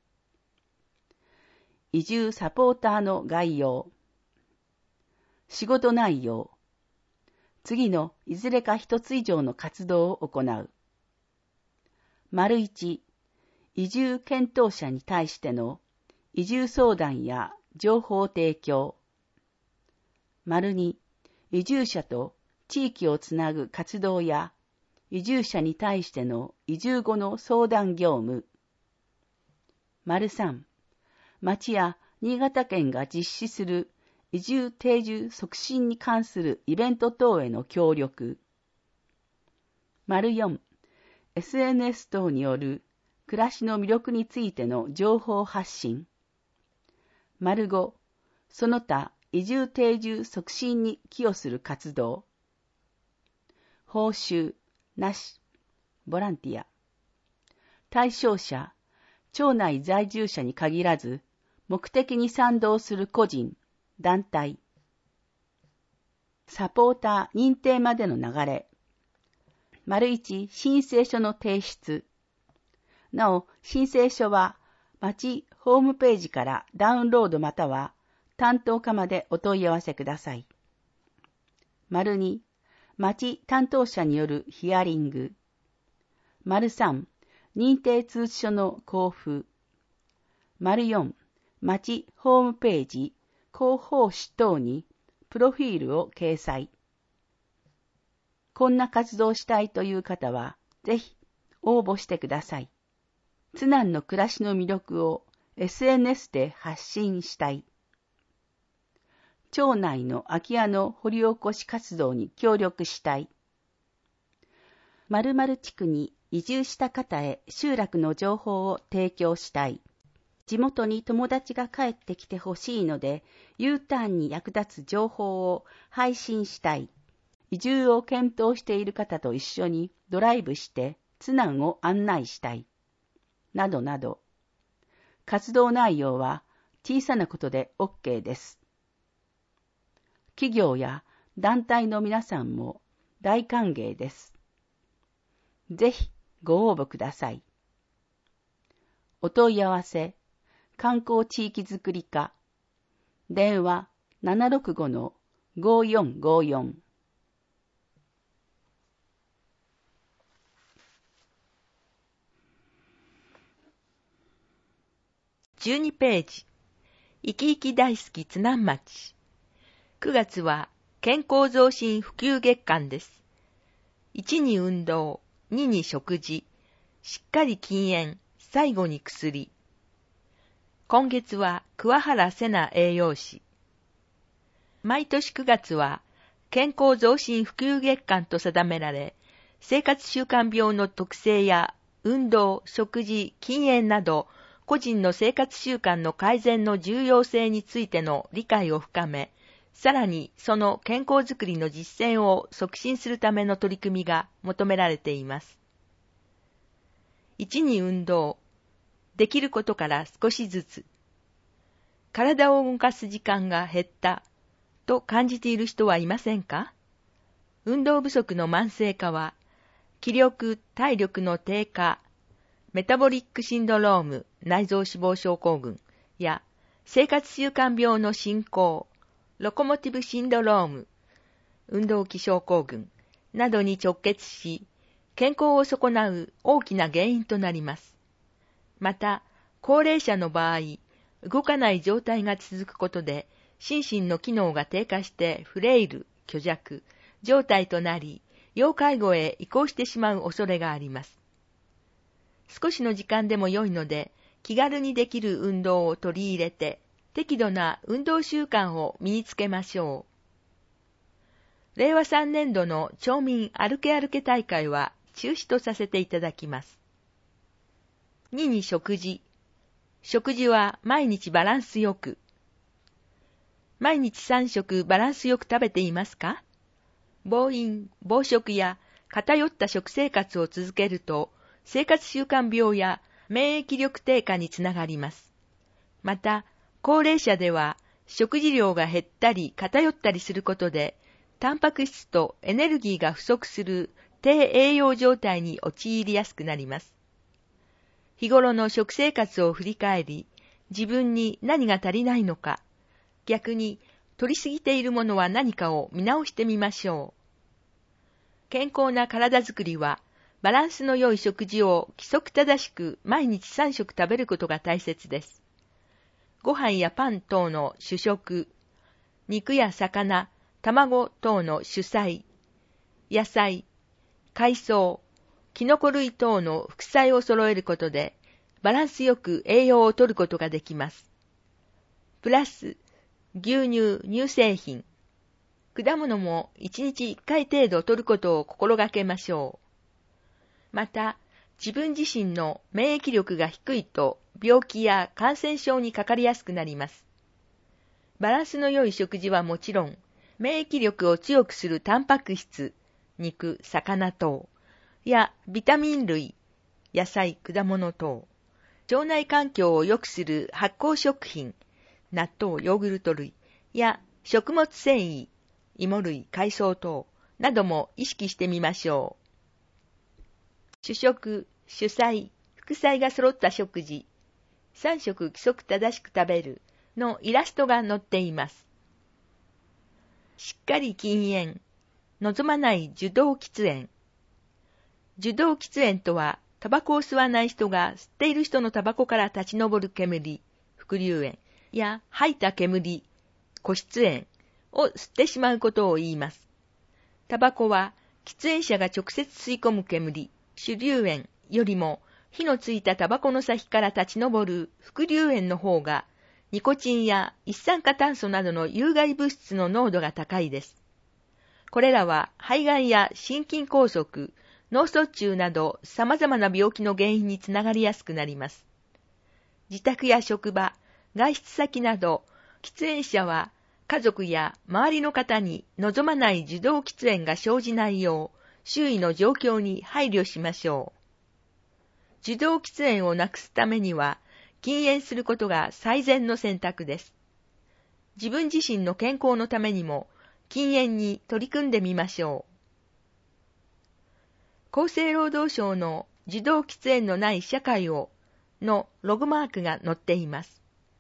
移住サポーターの概要。仕事内容。次のいずれか一つ以上の活動を行う。丸一、移住検討者に対しての移住相談や情報提供。丸二、移住者と地域をつなぐ活動や、移住者に対しての移住後の相談業務。丸さん、町や新潟県が実施する移住定住促進に関するイベント等への協力。丸よん、エスエヌエス 等による暮らしの魅力についての情報発信。丸ご、その他移住定住促進に寄与する活動。報酬、なし、ボランティア。対象者、町内在住者に限らず、目的に賛同する個人、団体。サポーター認定までの流れ。丸いち、申請書の提出。なお、申請書は、町ホームページからダウンロードまたは、担当課までお問い合わせください。丸に、町担当者によるヒアリング。丸さん、認定通知書の交付。丸よん、町ホームページ、広報誌等にプロフィールを掲載。こんな活動をしたいという方は、ぜひ応募してください。津南の暮らしの魅力を エスエヌエス で発信したい。町内の空き家の掘り起こし活動に協力したい。〇〇地区に移住した方へ集落の情報を提供したい。地元に友達が帰ってきてほしいので、U ターンに役立つ情報を配信したい。移住を検討している方と一緒にドライブして津南を案内したい。などなど。活動内容は小さなことで OK です。企業や団体の皆さんも大歓迎です。ぜひご応募ください。お問い合わせ、観光地域づくり課、電話 ななろくごのごよんごよん。 じゅうにページ、生き生き大好き津南町。くがつは健康増進普及月間です。いちに運動、にに食事、しっかり禁煙、最後に薬。今月は桑原瀬名栄養士。毎年くがつは健康増進普及月間と定められ、生活習慣病の特性や運動、食事、禁煙など、個人の生活習慣の改善の重要性についての理解を深め、さらにその健康づくりの実践を促進するための取り組みが求められています。いちに運動。できることから少しずつ。体を動かす時間が減ったと感じている人はいませんか？運動不足の慢性化は、気力・体力の低下、メタボリックシンドローム、内臓脂肪症候群や生活習慣病の進行、ロコモティブシンドローム、運動器症候群などに直結し、健康を損なう大きな原因となります。また、高齢者の場合、動かない状態が続くことで、心身の機能が低下してフレイル、虚弱状態となり、要介護へ移行してしまう恐れがあります。少しの時間でも良いので、気軽にできる運動を取り入れて、適度な運動習慣を身につけましょう。れいわさんねんどの町民歩け歩け大会は中止とさせていただきます。にに食事。食事は毎日バランスよく。毎日さん食バランスよく食べていますか？暴飲、暴食や偏った食生活を続けると、生活習慣病や免疫力低下につながります。また、高齢者では食事量が減ったり偏ったりすることで、タンパク質とエネルギーが不足する低栄養状態に陥りやすくなります。日頃の食生活を振り返り、自分に何が足りないのか、逆に取りすぎているものは何かを見直してみましょう。健康な体づくりは、バランスの良い食事を規則正しく毎日さん食食べることが大切です。ご飯やパン等の主食、肉や魚、卵等の主菜、 野菜、海藻、キノコ類等の副菜を揃えることで、バランスよく栄養を摂ることができます。プラス、牛乳、乳製品、果物もいちにちいっかい程度摂ることを心がけましょう。また、自分自身の免疫力が低いと病気や感染症にかかりやすくなります。バランスの良い食事はもちろん、免疫力を強くするタンパク質、肉、魚等、やビタミン類、野菜、果物等、腸内環境を良くする発酵食品、納豆、ヨーグルト類や食物繊維、芋類、海藻等なども意識してみましょう。主食、主菜、副菜が揃った食事、さん食規則正しく食べるのイラストが載っています。しっかり禁煙、望まない受動喫煙。受動喫煙とは、タバコを吸わない人が吸っている人のタバコから立ち上る煙、副流煙や吐いた煙、固執煙を吸ってしまうことを言います。タバコは喫煙者が直接吸い込む煙、主流煙よりも火のついたタバコの先から立ち上る副流煙の方が、ニコチンや一酸化炭素などの有害物質の濃度が高いです。これらは肺がんや心筋梗塞、脳卒中など様々な病気の原因につながりやすくなります。自宅や職場、外出先など、喫煙者は家族や周りの方に望まない受動喫煙が生じないよう、周囲の状況に配慮しましょう。受動喫煙をなくすためには、禁煙することが最善の選択です。自分自身の健康のためにも、禁煙に取り組んでみましょう。厚生労働省の受動喫煙のない社会をのロゴマークが載っています。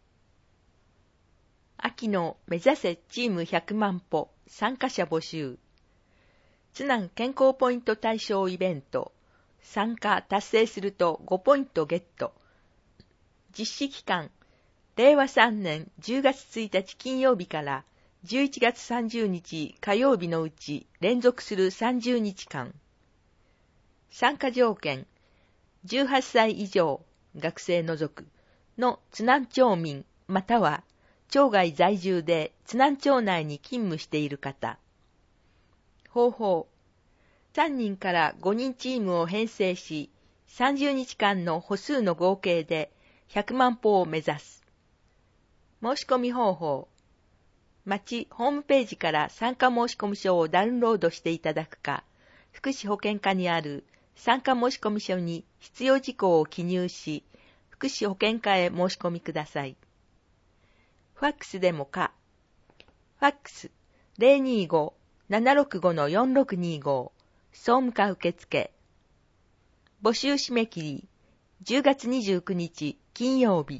秋の目指せチームひゃくまん歩参加者募集。津南健康ポイント対象イベント。参加達成するとごポイントゲット。実施期間、れいわさんねんじゅうがつついたち金曜日からじゅういちがつさんじゅうにち火曜日のうち連続するさんじゅうにちかん。参加条件、じゅうはっさい以上、学生除くの津南町民または町外在住で津南町内に勤務している方。方法、さんにんからごにんチームを編成し、さんじゅうにちかんの歩数の合計でひゃくまん歩を目指す。申し込み方法、町ホームページから参加申込書をダウンロードしていただくか、福祉保健課にある参加申込書に必要事項を記入し、福祉保健課へ申し込みください。ファックスでもか。ファックス ゼロにーご ななろくご よんろくにーご 総務課受付。募集締め切りじゅうがつにじゅうくにち金曜日。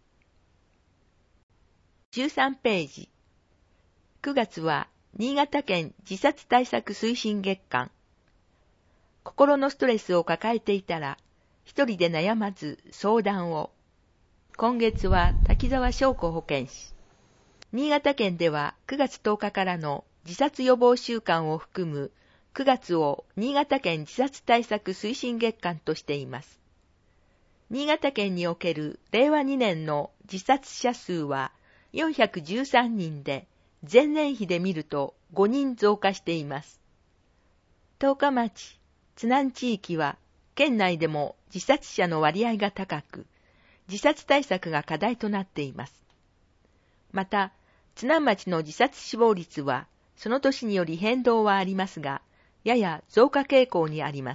じゅうさんページ。くがつは新潟県自殺対策推進月間。心のストレスを抱えていたら、一人で悩まず相談を。今月は滝沢翔子保健師。新潟県ではくがつとおかからの自殺予防週間を含むくがつを新潟県自殺対策推進月間としています。新潟県におけるれいわにねんの自殺者数はよんひゃくじゅうさんにんで、前年比で見るとごにん増加しています。十日町、津南地域は県内でも自殺者の割合が高く、自殺対策が課題となっています。また、津南町の自殺死亡率はその年により変動はありますが、やや増加傾向にあります。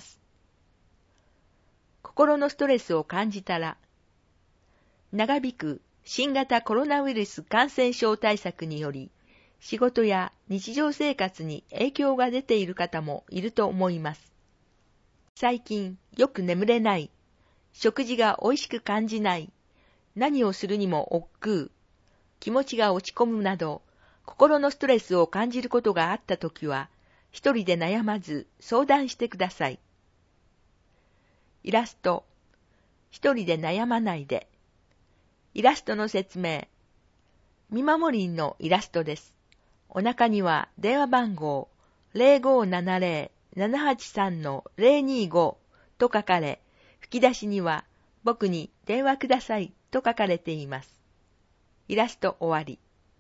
心のストレスを感じたら、長引く新型コロナウイルス感染症対策により、仕事や日常生活に影響が出ている方もいると思います。最近よく眠れない、食事が美味しく感じない、何をするにも億劫、気持ちが落ち込むなど、心のストレスを感じることがあったときは、一人で悩まず相談してください。イラスト、一人で悩まないで。イラストの説明、見守りんのイラストです。お腹には電話番号 ゼロごーななゼななはちさんのゼロにご と書かれ、吹き出しには僕に電話くださいと書かれています。イラスト終わり。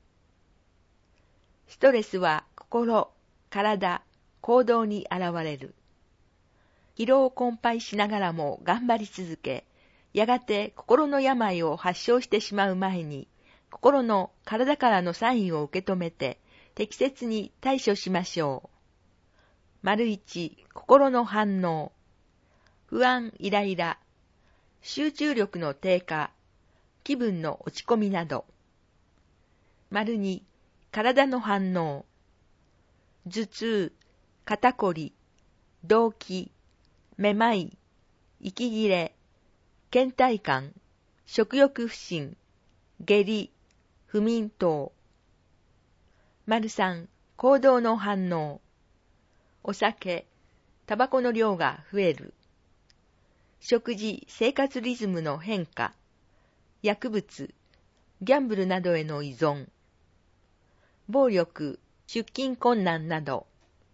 ストレスは心、体、行動に現れる。疲労困憊しながらも頑張り続け、やがて心の病を発症してしまう前に、心の体からのサインを受け止めて、適切に対処しましょう。丸一、心の反応。不安、イライラ、集中力の低下、気分の落ち込みなど。丸二、体の反応。頭痛、肩こり、動悸、めまい、息切れ、倦怠感、食欲不振、下痢、不眠等。丸三、行動の反応。お酒、タバコの量が増える。食事、生活リズムの変化。薬物、ギャンブルなどへの依存。暴力、出勤困難など。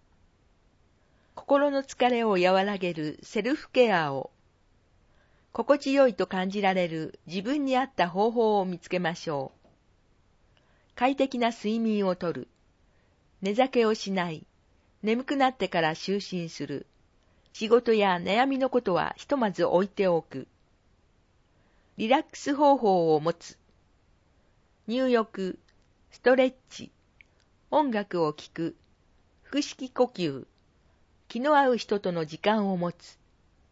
心の疲れを和らげるセルフケアを。心地よいと感じられる自分に合った方法を見つけましょう。快適な睡眠をとる。寝酒をしない。眠くなってから就寝する。仕事や悩みのことはひとまず置いておく。リラックス方法を持つ。入浴、ストレッチ、音楽を聴く、腹式呼吸、気の合う人との時間を持つ。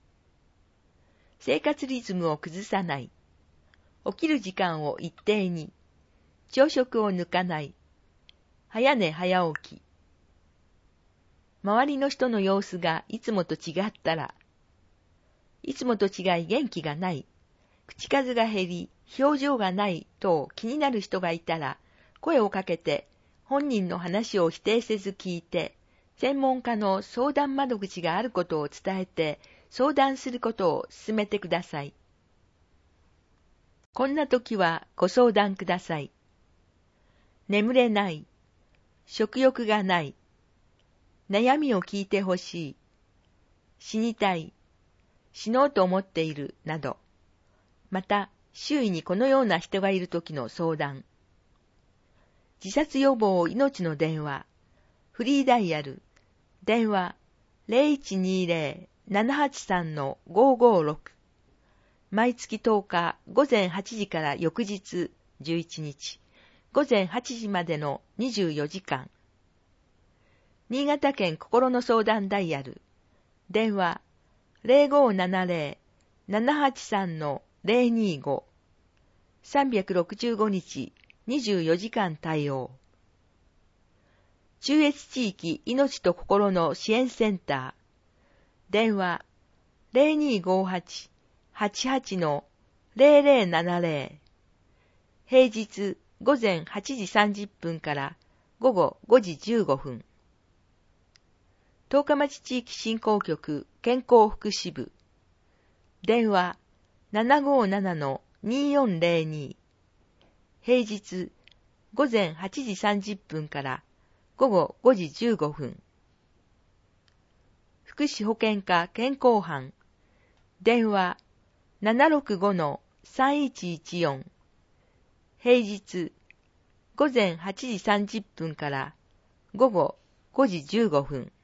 生活リズムを崩さない。起きる時間を一定に。朝食を抜かない。早寝早起き。周りの人の様子がいつもと違ったら、いつもと違い元気がない、口数が減り、表情がないと気になる人がいたら、声をかけて本人の話を否定せず聞いて、専門家の相談窓口があることを伝えて、相談することを勧めてください。こんな時はご相談ください。眠れない、食欲がない、悩みを聞いてほしい、死にたい、死のうと思っているなど、また周囲にこのような人がいるときの相談。自殺予防命の電話、フリーダイヤル、電話 ゼロいちにゼロ ななはちさん ごーごーろく、毎月とおか午前はちじから翌日じゅういちにち、午前はちじまでのにじゅうよじかん。新潟県心の相談ダイヤル、電話 ゼロごーななゼロ ななはちさん ゼロにご、さんびゃくろくじゅうごにちにじゅうよじかん対応。中越地域命と心の支援センター、電話 ゼロにごはち はちはち ゼロゼロななゼロ、平日午前はちじさんじゅっぷんから午後ごじじゅうごふん。十日町地域振興局健康福祉部、電話 ななごーなな にーよんゼロに、平日午前はちじさんじゅっぷんから午後ごじじゅうごふん。福祉保健課健康班、電話 ななろくごのさんいちいちよん、平日午前はちじさんじゅっぷんから午後ごじじゅうごふん。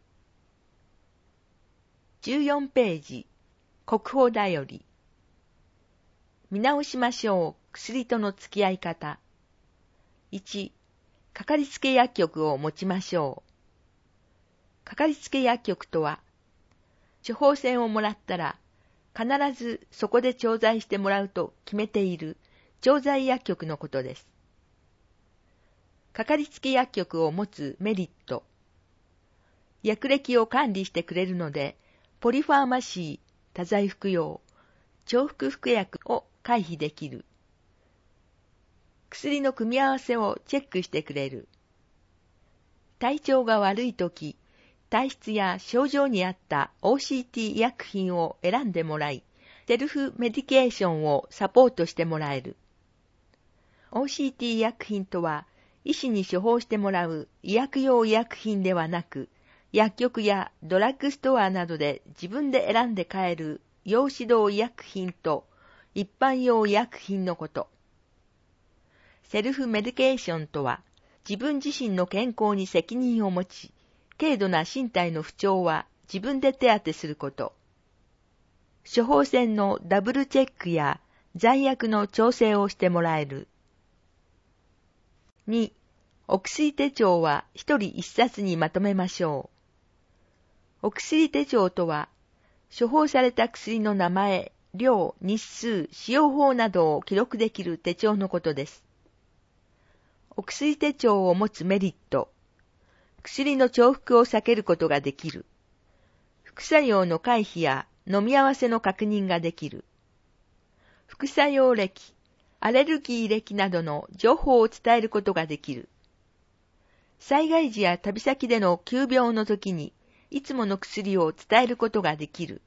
じゅうよんページ、国宝だより。見直しましょう、薬との付き合い方。いち、かかりつけ薬局を持ちましょう。かかりつけ薬局とは、処方箋をもらったら、必ずそこで調剤してもらうと決めている調剤薬局のことです。かかりつけ薬局を持つメリット。薬歴を管理してくれるので、ポリファーマシー、多剤服用、重複服薬を回避できる。薬の組み合わせをチェックしてくれる。体調が悪いとき、体質や症状に合った オーシーティー 医薬品を選んでもらい、セルフメディケーションをサポートしてもらえる。オーシーティー 医薬品とは、医師に処方してもらう医薬用医薬品ではなく、 薬局やドラッグストアなどで自分で選んで買える用指導医薬品と一般用医薬品のこと。セルフメディケーションとは、自分自身の健康に責任を持ち、軽度な身体の不調は自分で手当てすること。処方箋のダブルチェックや剤薬の調整をしてもらえる。に、お薬手帳は一人一冊にまとめましょう。お薬手帳とは、処方された薬の名前、量、日数、使用法などを記録できる手帳のことです。お薬手帳を持つメリット。薬の重複を避けることができる。副作用の回避や飲み合わせの確認ができる。副作用歴、アレルギー歴などの情報を伝えることができる。災害時や旅先での急病の時に、いつもの薬を伝えることができる。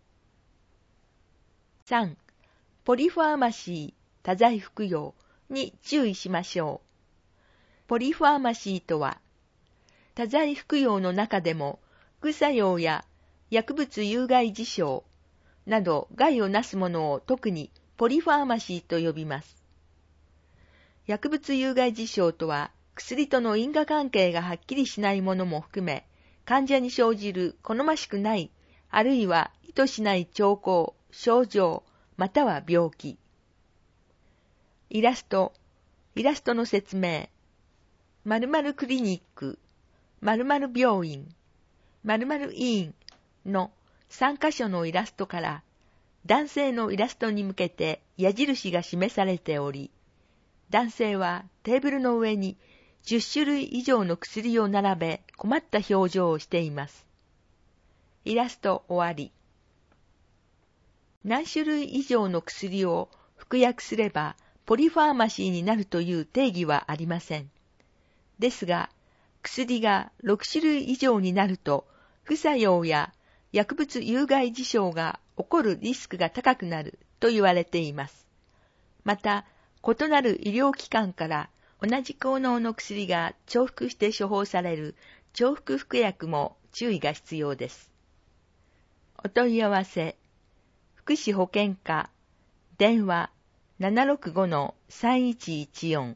さん. ポリファーマシー、多剤服用に注意しましょう。ポリファーマシーとは、多剤服用の中でも副作用や薬物有害事象など害をなすものを特にポリファーマシーと呼びます。薬物有害事象とは、薬との因果関係がはっきりしないものも含め、患者に生じる好ましくない、あるいは意図しない兆候、症状、または病気。イラスト、イラストの説明。〇〇クリニック、〇〇病院、〇〇医院のさんかしょのイラストから、男性のイラストに向けて矢印が示されており、男性はテーブルの上にじゅっしゅるい以上の薬を並べ困った表情をしています。イラスト終わり。何種類以上の薬を服薬すればポリファーマシーになるという定義はありません。ですが、薬がろくしゅるい以上になると、副作用や薬物有害事象が起こるリスクが高くなると言われています。また、異なる医療機関から同じ効能の薬が重複して処方される重複服薬も注意が必要です。お問い合わせ、福祉保健課、電話 ななろくごのさんいちいちよん。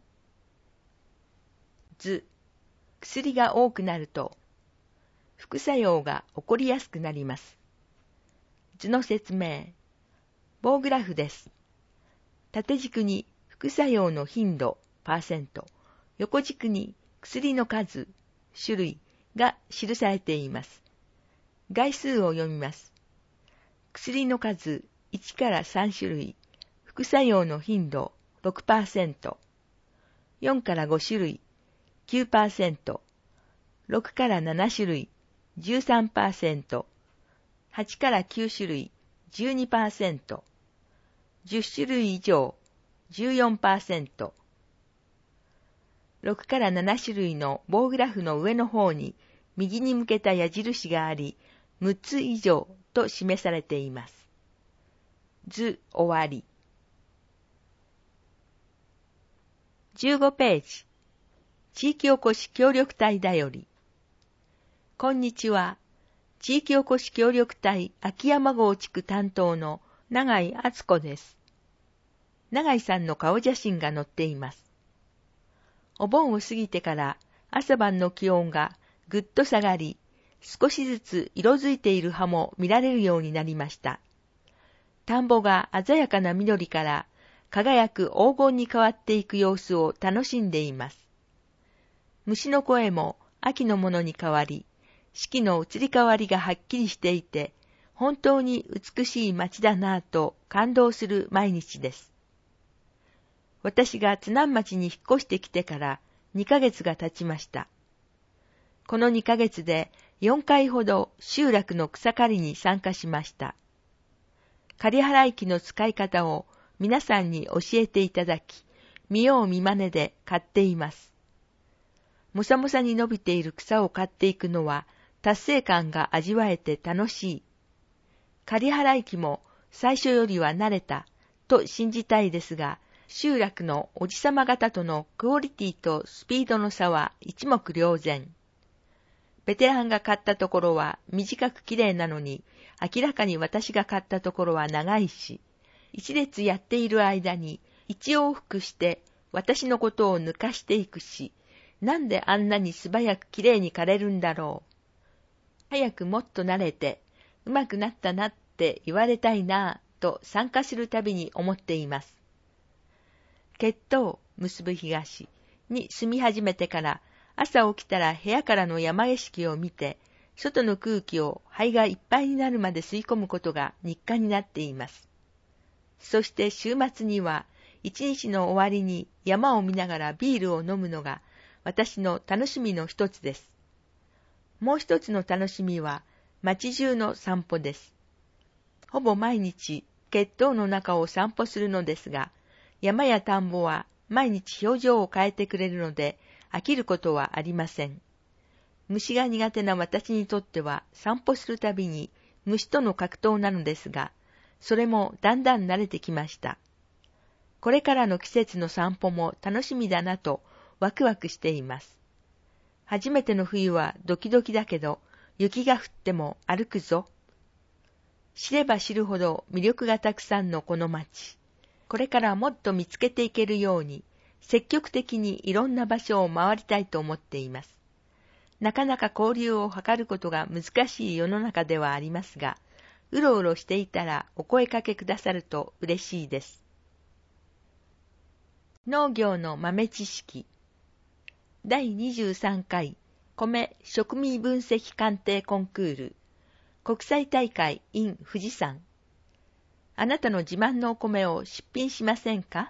図、薬が多くなると、副作用が起こりやすくなります。図の説明。棒グラフです。縦軸に副作用の頻度、パーセント、横軸に薬の数、種類が記されています。概数を読みます。薬の数いちからさんしゅるい、副作用の頻度 ろくパーセント、よんからごしゅるい、きゅうパーセント、ろくからななしゅるい、じゅうさんパーセント、はちからきゅうしゅるい、じゅうにパーセント、じゅっしゅるい以上、じゅうよんパーセント、ろくからななしゅるいの棒グラフの上の方に右に向けた矢印があり、むっつ以上と示されています。図終わり。じゅうごページ。地域おこし協力隊だより。こんにちは。地域おこし協力隊秋山郷地区担当の永井敦子です。永井さんの顔写真が載っています。お盆を過ぎてから朝晩の気温がぐっと下がり、少しずつ色づいている葉も見られるようになりました。田んぼが鮮やかな緑から輝く黄金に変わっていく様子を楽しんでいます。虫の声も秋のものに変わり、四季の移り変わりがはっきりしていて、本当に美しい街だなぁと感動する毎日です。私が津南町に引っ越してきてからにかげつが経ちました。このにかげつでよんかいほど集落の草刈りに参加しました。刈払機の使い方を皆さんに教えていただき、見よう見まねで刈っています。もさもさに伸びている草を刈っていくのは達成感が味わえて楽しい。刈払機も最初よりは慣れたと信じたいですが、集落のおじさま方とのクオリティとスピードの差は一目瞭然。 ベテランが買ったところは短くきれいなのに、明らかに私が買ったところは長いし、一列やっている間に一往復して私のことを抜かしていくし、なんであんなに素早くきれいに刈れるんだろう。早くもっと慣れて、うまくなったなって言われたいなぁと参加するたびに思っています。血統結ぶ東に住み始めてから、朝起きたら部屋からの山景色を見て、外の空気を肺がいっぱいになるまで吸い込むことが日課になっています。そして週末には、一日の終わりに山を見ながらビールを飲むのが私の楽しみの一つです。もう一つの楽しみは街中の散歩です。ほぼ毎日血統の中を散歩するのですが、山や田んぼは毎日表情を変えてくれるので飽きることはありません。虫が苦手な私にとっては散歩するたびに虫との格闘なのですが、それもだんだん慣れてきました。これからの季節の散歩も楽しみだなとワクワクしています。初めての冬はドキドキだけど、雪が降っても歩くぞ。知れば知るほど魅力がたくさんのこの街。これからもっと見つけていけるように、積極的にいろんな場所を回りたいと思っています。なかなか交流を図ることが難しい世の中ではありますが、うろうろしていたらお声かけくださると嬉しいです。農業の豆知識だいにじゅうさんかい米食味分析鑑定コンクール国際大会 in 富士山。あなたの自慢のお米を出品しませんか？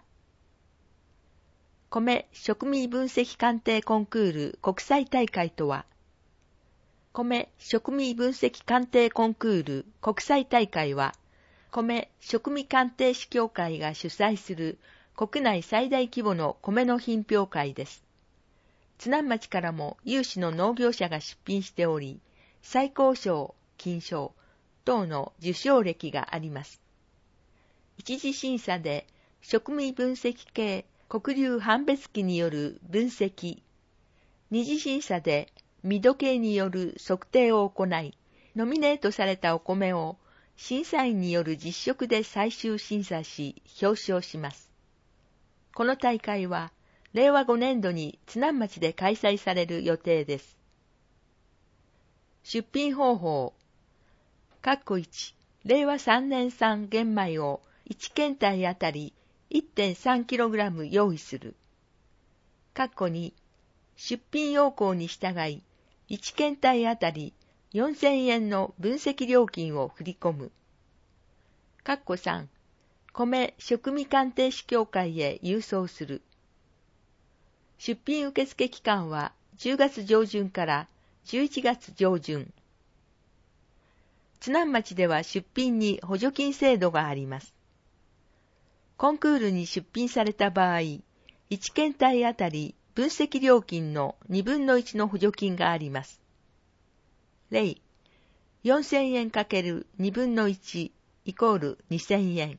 米食味分析鑑定コンクール国際大会とは、米食味分析鑑定コンクール国際大会は、米食味鑑定士協会が主催する国内最大規模の米の品評会です。津南町からも有志の農業者が出品しており、最高賞、金賞等の受賞歴があります。一次審査で食味分析系黒龍判別機による分析、二次審査で味度計による測定を行い、ノミネートされたお米を審査員による実食で最終審査し表彰します。この大会はれいわごねんどに津南町で開催される予定です。出品方法かっこいち、れいわさんねん産玄米をいち検体あたり いってんさんキログラム 用意する。かっこに、出品要項に従い、いち検体あたりよんせんえんの分析料金を振り込む。かっこさん、米食味鑑定士協会へ郵送する。出品受付期間はじゅうがつ上旬からじゅういちがつ上旬。津南町では出品に補助金制度があります。コンクールに出品された場合、いち検体あたり分析料金のにぶんのいちの補助金があります。例、よんせんえんかけるにぶんのいちイコールにせんえん。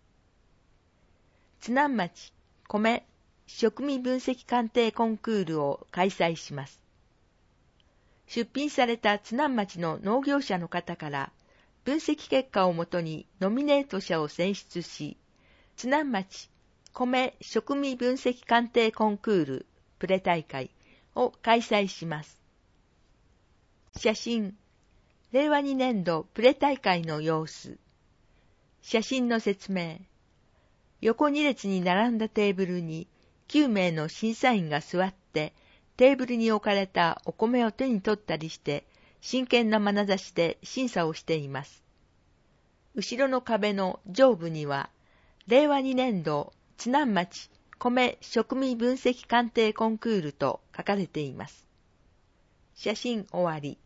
津南町米食味分析鑑定コンクールを開催します。出品された津南町の農業者の方から分析結果をもとにノミネート者を選出し、津南町米食味分析鑑定コンクールプレ大会を開催します。写真、れいわにねんどプレ大会の様子。写真の説明。横に列に並んだテーブルにきゅうめいの審査員が座ってテーブルに置かれたお米を手に取ったりして真剣な眼差しで審査をしています。後ろの壁の上部にはれいわにねんど津南町米食味分析鑑定コンクールと書かれています。写真終わり。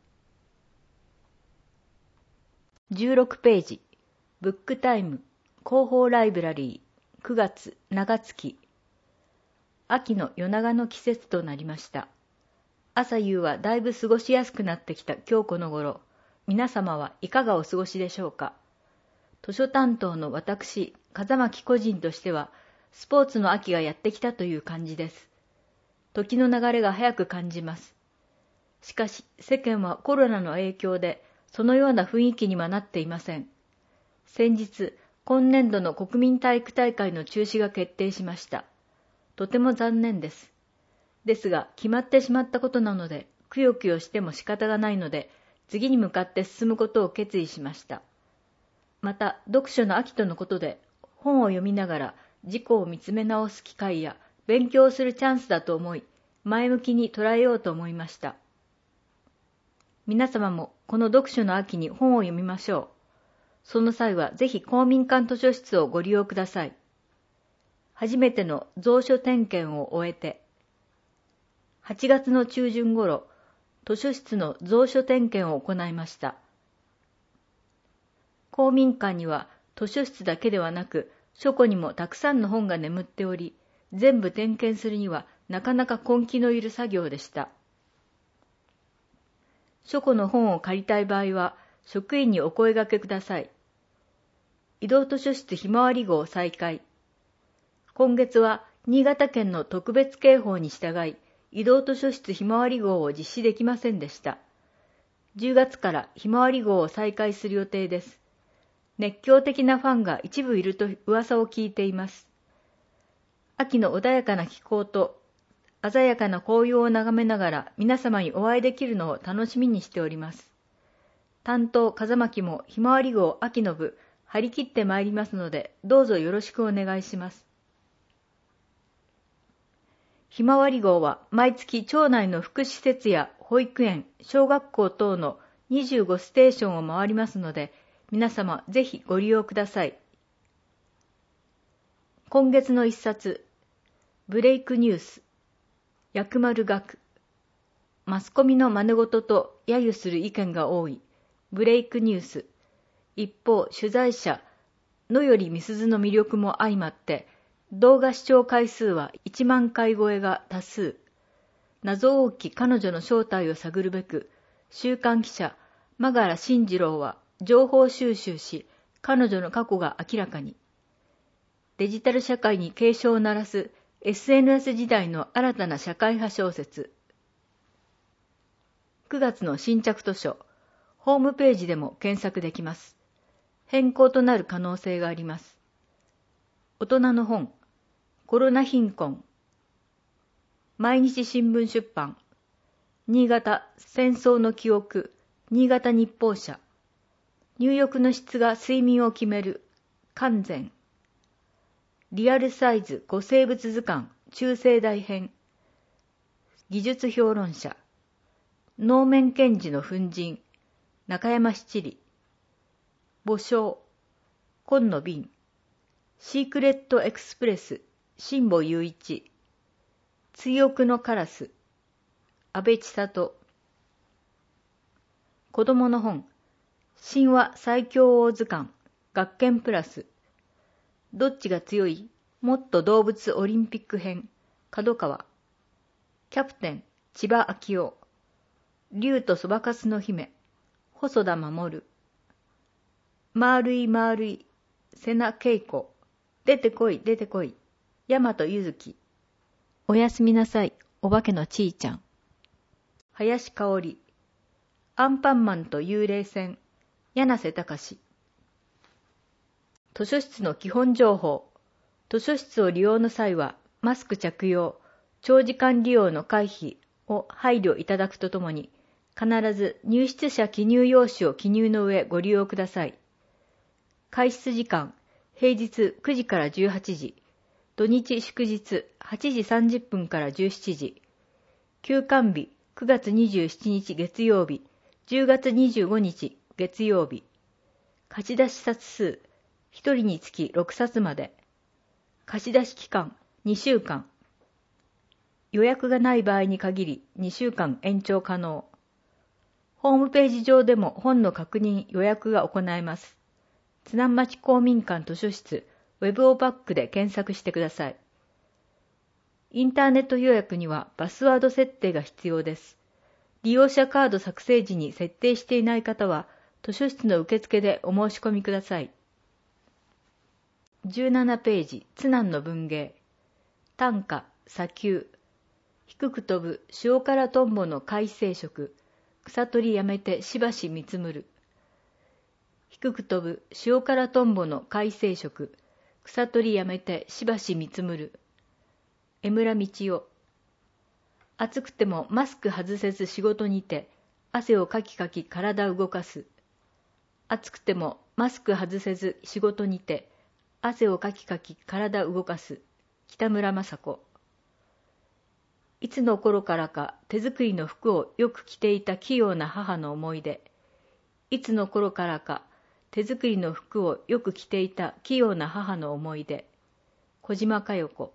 じゅうろくページ、ブックタイム、広報ライブラリー、くがつ長月。秋の夜長の季節となりました。朝夕はだいぶ過ごしやすくなってきた今日この頃、皆様はいかがお過ごしでしょうか。図書担当の私、風巻個人としては、スポーツの秋がやってきたという感じです。時の流れが早く感じます。 しかし世間はコロナの影響でそのような雰囲気にはなっていません。先日、今年度の国民体育大会の中止が決定しました。とても残念です。ですが、決まってしまったことなので、くよくよしても仕方がないので、次に向かって進むことを決意しました。また、読書の秋とのことで、本を読みながら自己を見つめ直す機会や勉強するチャンスだと思い、前向きに捉えようと思いました。皆様もこの読書の秋に本を読みましょう。その際はぜひ公民館図書室をご利用ください。初めての蔵書点検を終えて、はちがつの中旬頃、図書室の蔵書点検を行いました。公民館には図書室だけではなく、書庫にもたくさんの本が眠っており、全部点検するにはなかなか根気のいる作業でした。書庫の本を借りたい場合は、職員にお声掛けください。移動図書室ひまわり号再開。今月は新潟県の特別警報に従い、移動図書室ひまわり号を実施できませんでした。じゅうがつからひまわり号を再開する予定です。熱狂的なファンが一部いると噂を聞いています。秋の穏やかな気候と鮮やかな紅葉を眺めながら皆様にお会いできるのを楽しみにしております。担当風巻もひまわり号秋の部張り切ってまいりますので、どうぞよろしくお願いします。ひまわり号は毎月町内の福祉施設や保育園、小学校等のにじゅうごステーションを回りますので、皆様ぜひご利用ください。今月の一冊、ブレイクニュース、薬丸学。マスコミの真似事と揶揄する意見が多い、ブレイクニュース。一方、取材者、野よりみすずの魅力も相まって、動画視聴回数はいちまんかい超えが多数。謎多き彼女の正体を探るべく、週刊記者、真柄慎次郎は情報収集し、彼女の過去が明らかに。デジタル社会に警鐘を鳴らす エスエヌエス 時代の新たな社会派小説。くがつの新着図書、ホームページでも検索できます。変更となる可能性があります。大人の本、コロナ貧困。毎日新聞出版。新潟戦争の記憶、新潟日報社。入浴の質が睡眠を決める、完全。リアルサイズ古生物図鑑、中生代編。技術評論者。能面検事の粉塵、中山七里。墓章、紺の瓶。シークレットエクスプレス、辛坊雄一。追憶のカラス、安倍千里。子供の本、神話最強王図鑑、学研プラス。どっちが強い？もっと動物オリンピック編、角川。キャプテン、千葉明夫。竜とそばかすの姫、細田守。丸い丸い、瀬名恵子。出てこい出てこい、大和ゆずき。おやすみなさい、お化けのちーちゃん。林香織。アンパンマンと幽霊船、柳瀬隆。図書室の基本情報。図書室を利用の際は、マスク着用、長時間利用の回避を配慮いただくとともに、必ず入室者記入用紙を記入の上ご利用ください。開室時間、平日くじからじゅうはちじ、土日祝日はちじさんじゅっぷんからじゅうしちじ、休館日くがつにじゅうしちにち月曜日、じゅうがつにじゅうごにち月曜日、貸し出し冊数、ひとりにつきろくさつまで、貸し出し期間にしゅうかん、予約がない場合に限りにしゅうかん延長可能。ホームページ上でも本の確認予約が行えます。津南町公民館図書室ウェブオバックで検索してください。インターネット予約にはパスワード設定が必要です。利用者カード作成時に設定していない方は図書室の受付でお申し込みください。じゅうななページ、津南の文芸。短歌、砂丘。 低く飛ぶ塩辛トンボの海生食、草取りやめてしばし見つむる。低く飛ぶ塩辛トンボの海生食、草取りやめてしばし見つむる。江村道夫。暑くてもマスク外せず仕事にて、汗をかきかき体動かす。暑くてもマスク外せず仕事にて、汗をかきかき体動かす。北村雅子。いつの頃からか手作りの服をよく着ていた器用な母の思い出。いつの頃からか手作りの服をよく着ていた器用な母の思い出。小島佳代子。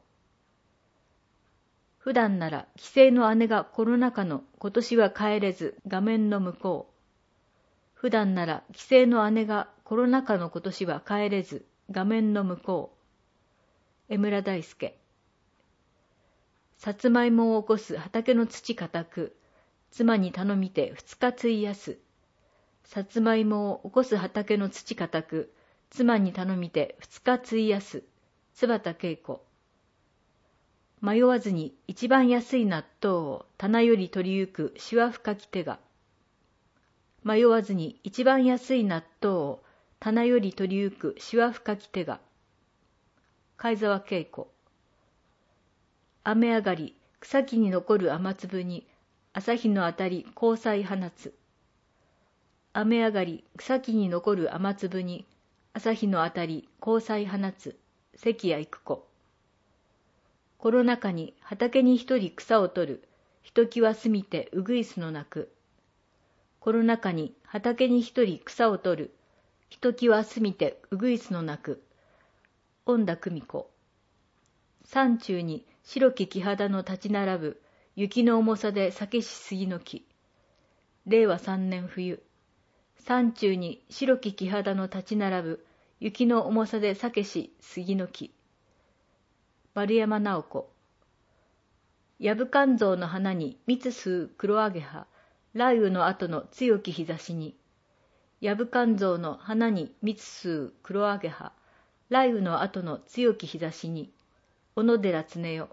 普段なら帰省の姉がコロナ禍の今年は帰れず画面の向こう。普段なら帰省の姉がコロナ禍の今年は帰れず画面の向こう。江村大輔。さつまいもを起こす畑の土固く、妻に頼みて二日費やす。さつまいもを起こす畑の土固く、妻に頼みて二日費やす。津端恵子。迷わずに一番安い納豆を棚より取りゆくしわ深き手が。迷わずに一番安い納豆を棚より取りゆくしわ深き手が。貝沢恵子。雨上がり草木に残る雨粒に朝日の当たり光彩放つ。雨上がり草木に残る雨粒に朝日の当たり光彩放つ。関谷育子。コロナ禍に畑に一人草を取る。ひときわすみてうぐいすの鳴く。コロナ禍に畑に一人草を取る。ひときわすみてうぐいすの鳴く。恩田久美子。山中に白き木肌の立ち並ぶ。雪の重さで酒し杉の木。れいわさんねん冬。山中に白き木肌の立ち並ぶ。雪の重さで酒し杉の木。丸山直子。やぶかんぞうの花に蜜吸う黒アゲハ。雷雨の後の強き日差しに。やぶかんぞうの花に蜜吸う黒アゲハ。雷雨の後の強き日差しに。小野寺常世。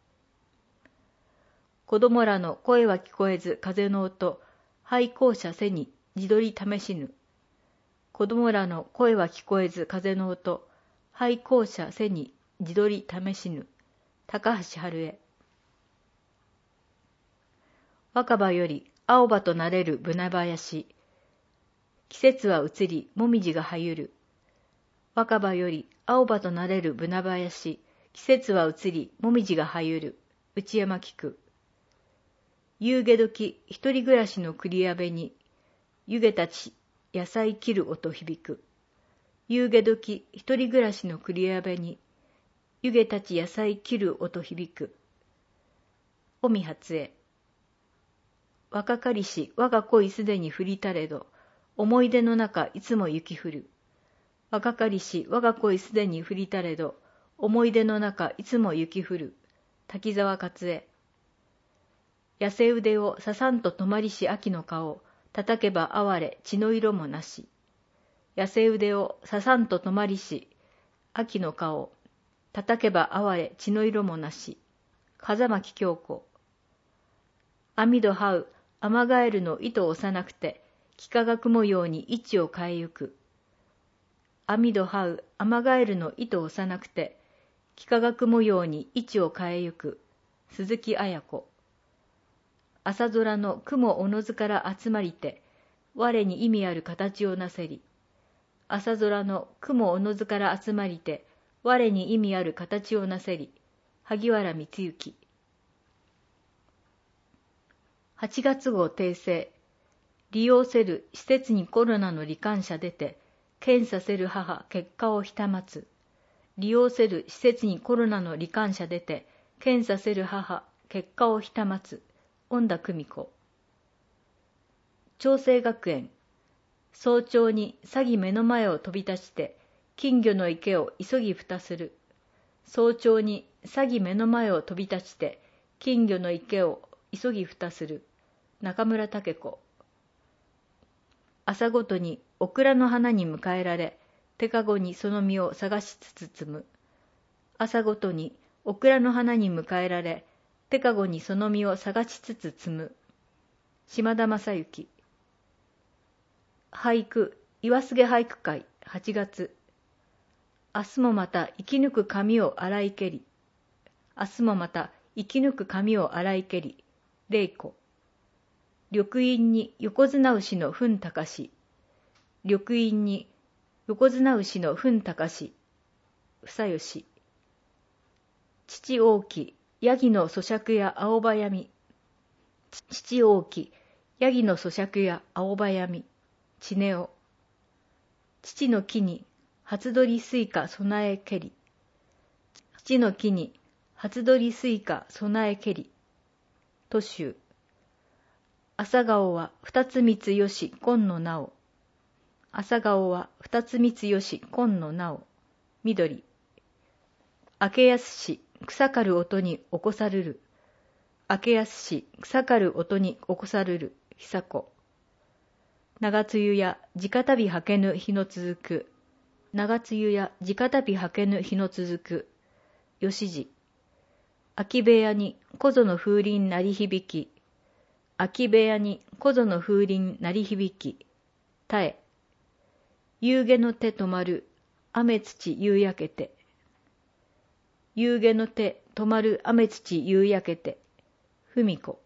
子供らの声は聞こえず風の音。廃校舎背に自撮り試しぬ。子供らの声は聞こえず風の音。廃校舎背に自撮り試しぬ。高橋春江。若葉より青葉となれるブナ林。季節は移りもみじがはゆる。若葉より青葉となれるブナ林。季節は移りもみじがはゆる。内山菊。夕げ時一人暮らしの栗屋辺に湯気たち野菜切る音響く。夕げ時一人暮らしの栗屋辺に湯気たち野菜切る音響く。尾身初江。若かりし我が恋すでに降りたれど、思い出の中いつも雪降る。若かりし我が恋すでに降りたれど、思い出の中いつも雪降る。滝沢勝恵。痩せ腕をささんと止まりし秋の顔、叩けば哀れ血の色もなし。痩せ腕をささんと止まりし秋の顔、叩けば哀れ血の色もなし。風巻京子。網戸這うアマガエルの糸を押さなくて、幾何学模様に位置を変えゆく。網戸這うアマガエルの糸を押さなくて、幾何学模様に位置を変えゆく。鈴木綾子。朝空の雲おのずから集まりて、我に意味ある形をなせり。朝空の雲おのずから集まりて、我に意味ある形をなせり。萩原光之。はちがつ号訂正。利用せる施設にコロナの罹患者出て、検査せる母結果をひたまつ。利用せる施設にコロナの罹患者出て、検査せる母結果をひたまつ。恩田久美子。長生学園。早朝に詐欺目の前を飛び立ちて、金魚の池を急ぎ蓋する。早朝に詐欺目の前を飛び立ちて、金魚の池を急ぎ蓋する。中村武子。朝ごとにオクラの花に迎えられ、手かごにその実を探しつつ摘む。朝ごとにオクラの花に迎えられ、 手かごにその実を探しつつ摘む。島田正幸。俳句、岩菅俳句会はちがつ。明日もまた生き抜く髪を洗いけり。明日もまた生き抜く髪を洗いけり。玲子。緑陰に横綱牛の糞高し。緑陰に横綱牛の糞高し。房吉。父大き、ヤギの咀嚼や青葉闇。父大き、ヤギの咀嚼や青葉闇。ちねお。父の木に初取りスイカ備えけり。父の木に初取りスイカ備えけり。都州。朝顔は二つ三つよし紺のなお。朝顔は二つ三つよし紺のなお。緑。明けやすし草刈る音に起こさるる。明けやすし草刈る音に起こさるる。久子。長梅雨や直旅はけぬ日の続く。長梅雨や直旅はけぬ日の続く。吉次。空き部屋に小僧の風鈴鳴り響き。空き部屋に小僧の風鈴鳴り響き。たえ。夕げの手止まる雨土夕焼けて。夕げの手止まる雨土夕焼けて。ふみこ。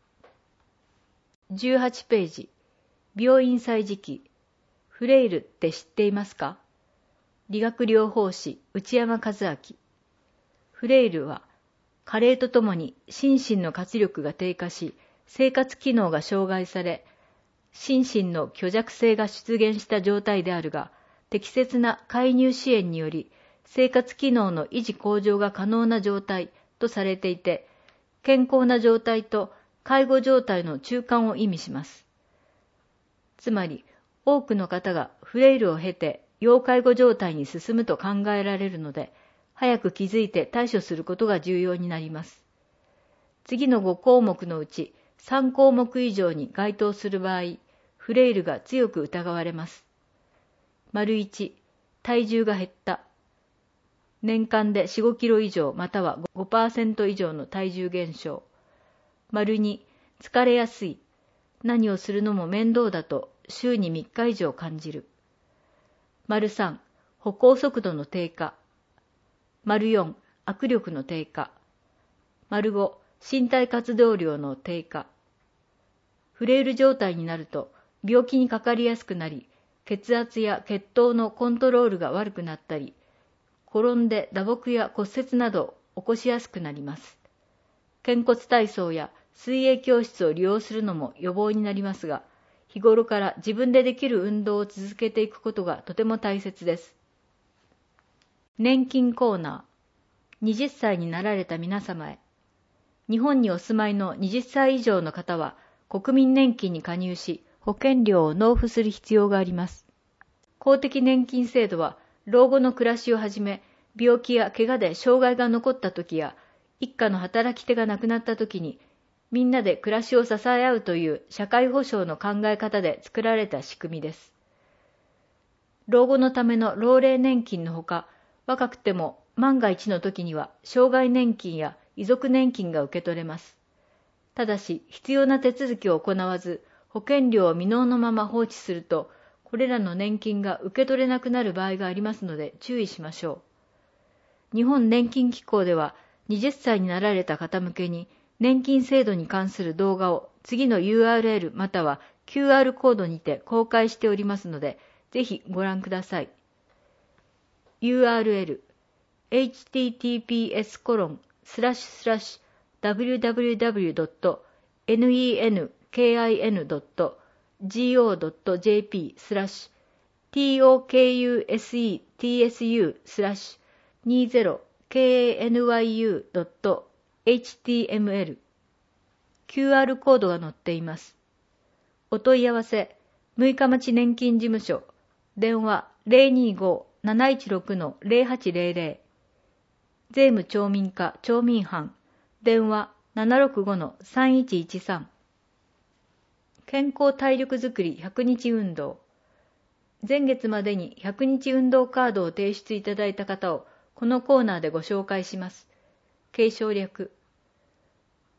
じゅうはちページ。病院歳時記。フレイルって知っていますか？理学療法士内山和明。フレイルは加齢とともに心身の活力が低下し、生活機能が障害され、心身の虚弱性が出現した状態であるが、適切な介入支援により生活機能の維持向上が可能な状態とされていて、健康な状態と介護状態の中間を意味します。つまり、多くの方がフレイルを経て要介護状態に進むと考えられるので、早く気づいて対処することが重要になります。次のご項目のうちさん項目以上に該当する場合、フレイルが強く疑われます。丸いち、体重が減った。年間でよん、ごキロ以上または ごパーセント 以上の体重減少。丸に、疲れやすい。何をするのも面倒だと週にみっか以上感じる。丸さん、歩行速度の低下。丸よん、握力の低下。丸ご、身体活動量の低下。フレイル状態になると病気にかかりやすくなり、血圧や血糖のコントロールが悪くなったり、転んで打撲や骨折などを起こしやすくなります。肩骨体操や水泳教室を利用するのも予防になりますが、日頃から自分でできる運動を続けていくことがとても大切です。年金コーナー。はたちになられた皆様へ。日本にお住まいのはたち以上の方は国民年金に加入し、保険料を納付する必要があります。公的年金制度は老後の暮らしをはじめ、病気や怪我で障害が残った時や一家の働き手が亡くなった時に、みんなで暮らしを支え合うという社会保障の考え方で作られた仕組みです。老後のための老齢年金のほか、若くても万が一の時には障害年金や遺族年金が受け取れます。ただし、必要な手続きを行わず、保険料を未納のまま放置すると、これらの年金が受け取れなくなる場合がありますので注意しましょう。日本年金機構では、はたちになられた方向けに、年金制度に関する動画を次の ユーアールエル または キューアール コードにて公開しておりますので、ぜひご覧ください。ユーアールエル エイチティーティーピーエスコロンスラッシュスラッシュダブリューダブリューダブリュードットネンキンドットゴードットジェーピースラッシュトクスツスラッシュにじゅうケーエヌワイユードットエイチティーエムエル キューアール コードが載っています。お問い合わせ、六日町年金事務所、電話 ゼロにーごーなないちろくのゼロはちゼロゼロ、税務町民課町民班、電話 ななろくごのさんいちいちさん。健康体力づくりひゃくにち運動。前月までにひゃくにち運動カードを提出いただいた方をこのコーナーでご紹介します。継承略。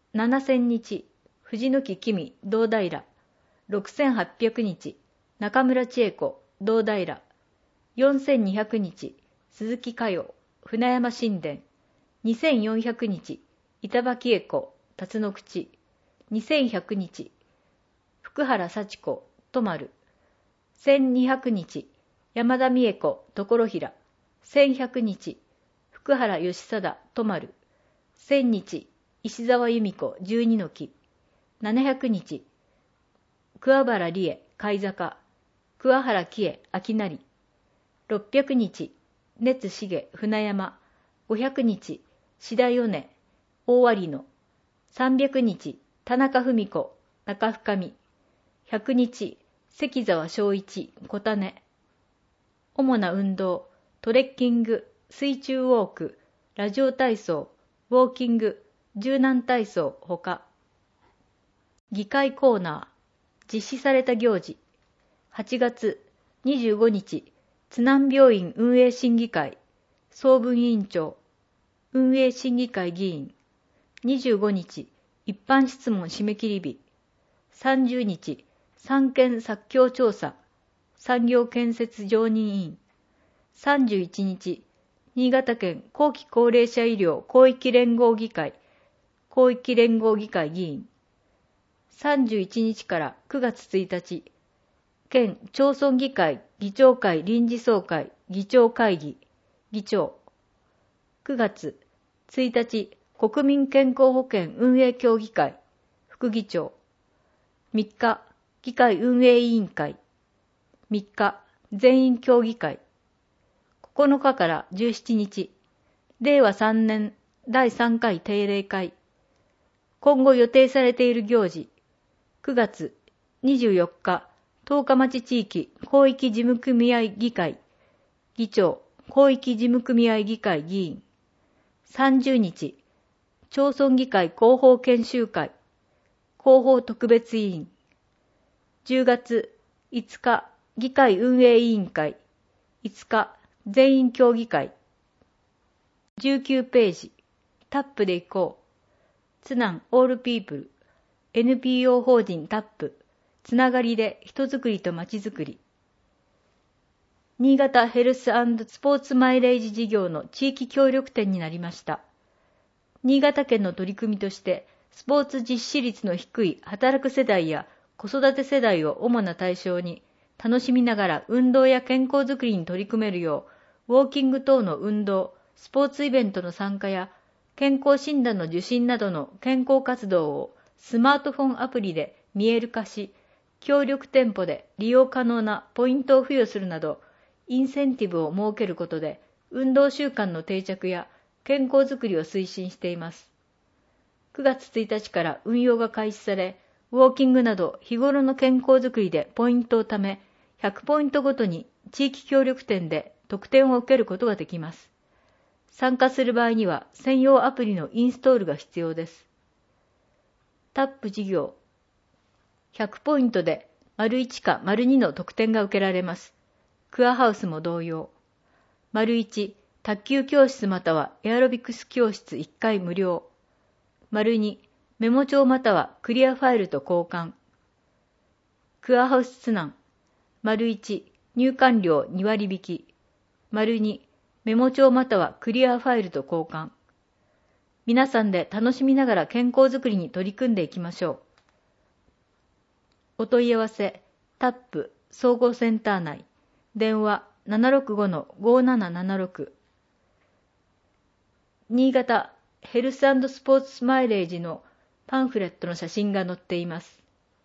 ななせんにち、藤木君、堂平。ろくせんはっぴゃくにち、中村千恵子、堂平。よんせんにひゃくにち、鈴木佳代、船山新田。にせんよんひゃくにち、板場喜恵子、辰野口。にせんひゃくにち、福原幸子、都丸。せんにひゃくにち、山田美恵子、所平。せんひゃくにち、福原義貞、都丸。せんにち、石沢由美子、十二の木。ななひゃくにち、桑原理恵、貝坂。桑原喜恵、秋成。ろっぴゃくにち、熱重、船山。ごひゃくにち、志田米、大割野。さんびゃくにち、田中文子、中深見。ひゃくにち、関沢正一、小種。主な運動、トレッキング、水中ウォーク、ラジオ体操、ウォーキング、柔軟体操ほか。議会コーナー、実施された行事。はちがつにじゅうごにち、津南病院運営審議会、総務委員長、運営審議会議員。にじゅうごにち、一般質問締め切り日。さんじゅうにち、産研作況調査、産業建設常任委員。さんじゅういちにち、新潟県後期高齢者医療広域連合議会、広域連合議会議員。さんじゅういちにちからくがつついたち、県町村議会議長会臨時総会議長会議、議長。くがつついたち、国民健康保険運営協議会、副議長。みっか、議会運営委員会。みっか、全員協議会。ここのかからじゅうしちにち、れいわさんねんだいさんかい定例会。今後予定されている行事。くがつにじゅうよっか、十日町地域広域事務組合議会。議長、広域事務組合議会議員。さんじゅうにち、町村議会広報研修会。広報特別委員。じゅうがついつか、議会運営委員会。いつか、全員協議会。じゅうきゅうページ、タップで行こう。津南オールピープル、エヌピーオー 法人タップ、つながりで人づくりとまちづくり。新潟ヘルス&スポーツマイレージ事業の地域協力店になりました。新潟県の取り組みとして、スポーツ実施率の低い働く世代や子育て世代を主な対象に、楽しみながら運動や健康づくりに取り組めるよう、ウォーキング等の運動、スポーツイベントの参加や、健康診断の受診などの健康活動をスマートフォンアプリで見える化し、協力店舗で利用可能なポイントを付与するなど、インセンティブを設けることで、運動習慣の定着や健康づくりを推進しています。くがつついたちから運用が開始され、ウォーキングなど日頃の健康づくりでポイントを貯め、ひゃくポイントごとに地域協力店で特典を受けることができます。参加する場合には専用アプリのインストールが必要です。タップ事業。ひゃくポイントで丸いちか丸にの特典が受けられます。クアハウスも同様。丸いち、卓球教室またはエアロビクス教室いっかい無料。丸に、メモ帳またはクリアファイルと交換。クアハウス津南。丸いち、入館料にわりびき。丸に、メモ帳またはクリアファイルと交換。皆さんで楽しみながら健康づくりに取り組んでいきましょう。お問い合わせ、タップ総合センター内。電話 ななろくごのごななななろく。新潟ヘルス&スポーツマイレージのパンフレットの写真が載っています。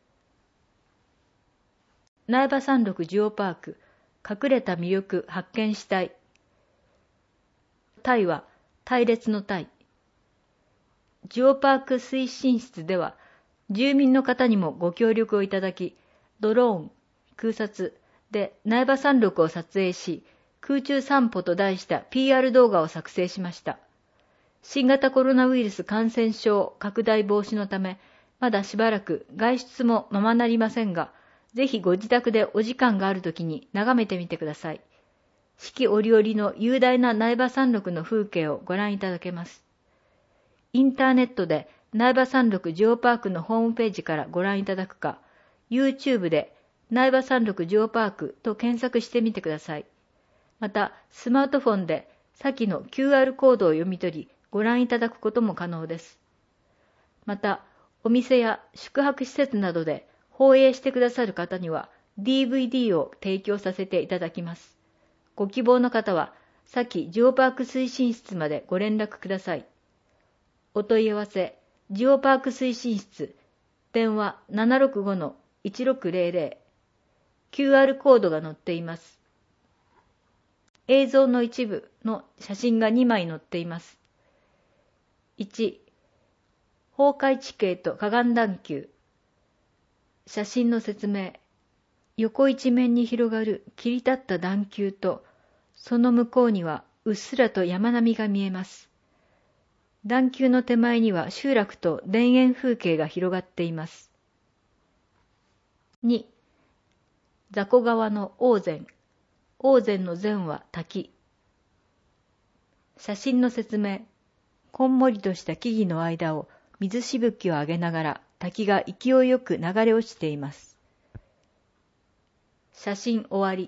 苗場山麓ジオパーク、隠れた魅力発見したい。タイは隊列のタイ。ジオパーク推進室では、住民の方にもご協力をいただき、ドローン、空撮で苗場山麓を撮影し、空中散歩と題した ピーアール 動画を作成しました。新型コロナウイルス感染症拡大防止のため、まだしばらく外出もままなりませんが、ぜひご自宅でお時間があるときに眺めてみてください。四季折々の雄大な苗場山麓の風景をご覧いただけます。インターネットで苗場山麓ジオパークのホームページからご覧いただくか、YouTube で苗場山麓ジオパークと検索してみてください。また、スマートフォンで先の キューアール コードを読み取り、ご覧いただくことも可能です。また、お店や宿泊施設などで放映してくださる方には ディーブイディー を提供させていただきます。ご希望の方は、先ジオパーク推進室までご連絡ください。お問い合わせ、ジオパーク推進室、電話 ななろくごのいちろくぜろぜろ、キューアール コードが載っています。映像の一部の写真がにまい載っています。いち、崩壊地形と河岸段丘。写真の説明。横一面に広がる切り立った段丘と、その向こうにはうっすらと山並みが見えます。段丘の手前には集落と田園風景が広がっています。に、雑魚川の大前。大前の前は滝。写真の説明。こんもりとした木々の間を水しぶきを上げながら滝が勢いよく流れ落ちています。写真終わり。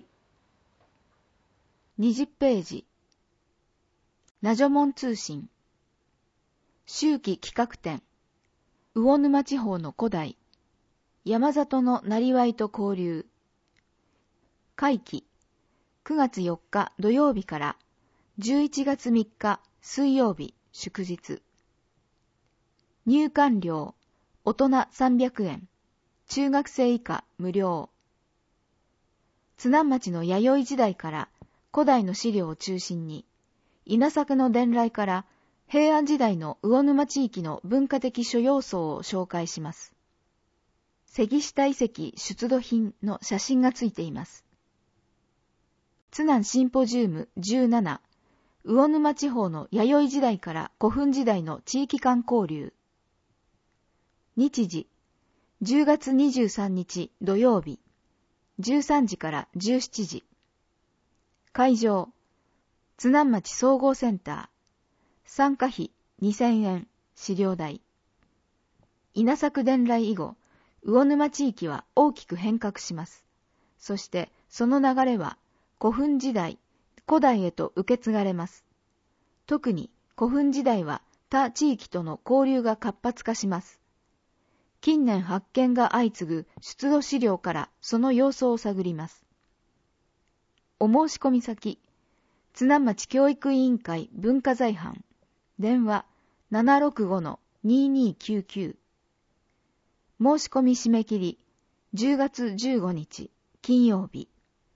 にじゅっページ。ナジョモン通信。秋季企画展。魚沼地方の古代。山里のなりわいと交流。会期。くがつよっか土曜日からじゅういちがつみっか水曜日祝日。入館料、大人さんびゃくえん、中学生以下無料。津南町の弥生時代から古代の資料を中心に、稲作の伝来から平安時代の魚沼地域の文化的諸要素を紹介します。関下遺跡出土品の写真がついています。津南シンポジウムじゅうなな、魚沼地方の弥生時代から古墳時代の地域間交流。日時、じゅうがつにじゅうさんにち土曜日、じゅうさんじからじゅうしちじ。会場、津南町総合センター。参加費にせんえん、資料代。稲作伝来以後、魚沼地域は大きく変革します。そしてその流れは古墳時代、古代へと受け継がれます。特に古墳時代は他地域との交流が活発化します。近年発見が相次ぐ出土資料からその様子を探ります。お申し込み先、津南町教育委員会文化財班、電話 ななろくごのにーにーきゅうきゅう。申し込み締め切りじゅうがつじゅうごにち金曜日。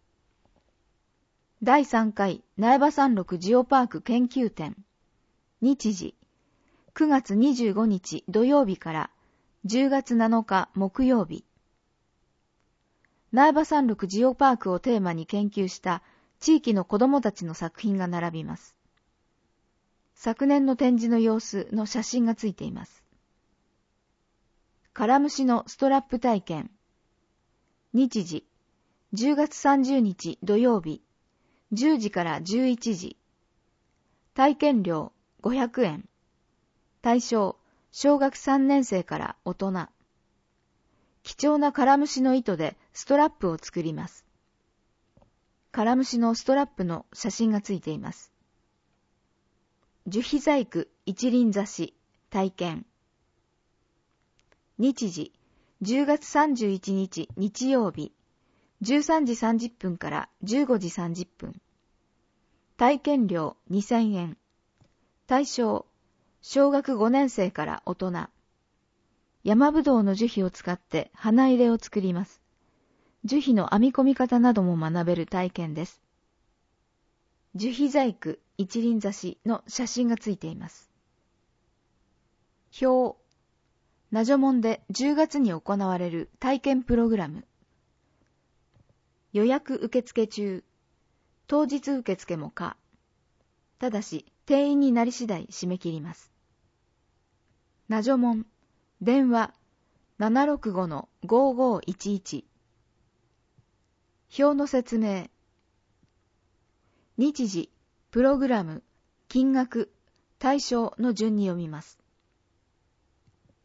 だいさんかい苗場山麓ジオパーク研究展。日時、くがつにじゅうごにち土曜日からじゅうがつなのか木曜日。苗場山麓ジオパークをテーマに研究した地域の子どもたちの作品が並びます。昨年の展示の様子の写真がついています。カラムシのストラップ体験。日時、じゅうがつさんじゅうにち土曜日、じゅうじからじゅういちじ。体験料ごひゃくえん。対象、小学さんねんせいから大人。貴重なカラムシの糸でストラップを作ります。カラムシのストラップの写真がついています。樹皮細工一輪挿し体験。日時、じゅうがつさんじゅういちにち日曜日、じゅうさんじさんじゅっぷんからじゅうごじさんじゅっぷん。体験料にせんえん。対象、小学ごねんせいから大人。山ぶどうの樹皮を使って花入れを作ります。樹皮の編み込み方なども学べる体験です。樹皮細工一輪挿しの写真がついています。表、ナジョモンでじゅうがつに行われる体験プログラム。予約受付中、当日受付も可。ただし、定員になり次第締め切ります。ナジョモン、電話 ななろくごのごーごーいちいち。表の説明。日時、プログラム、金額、対象の順に読みます。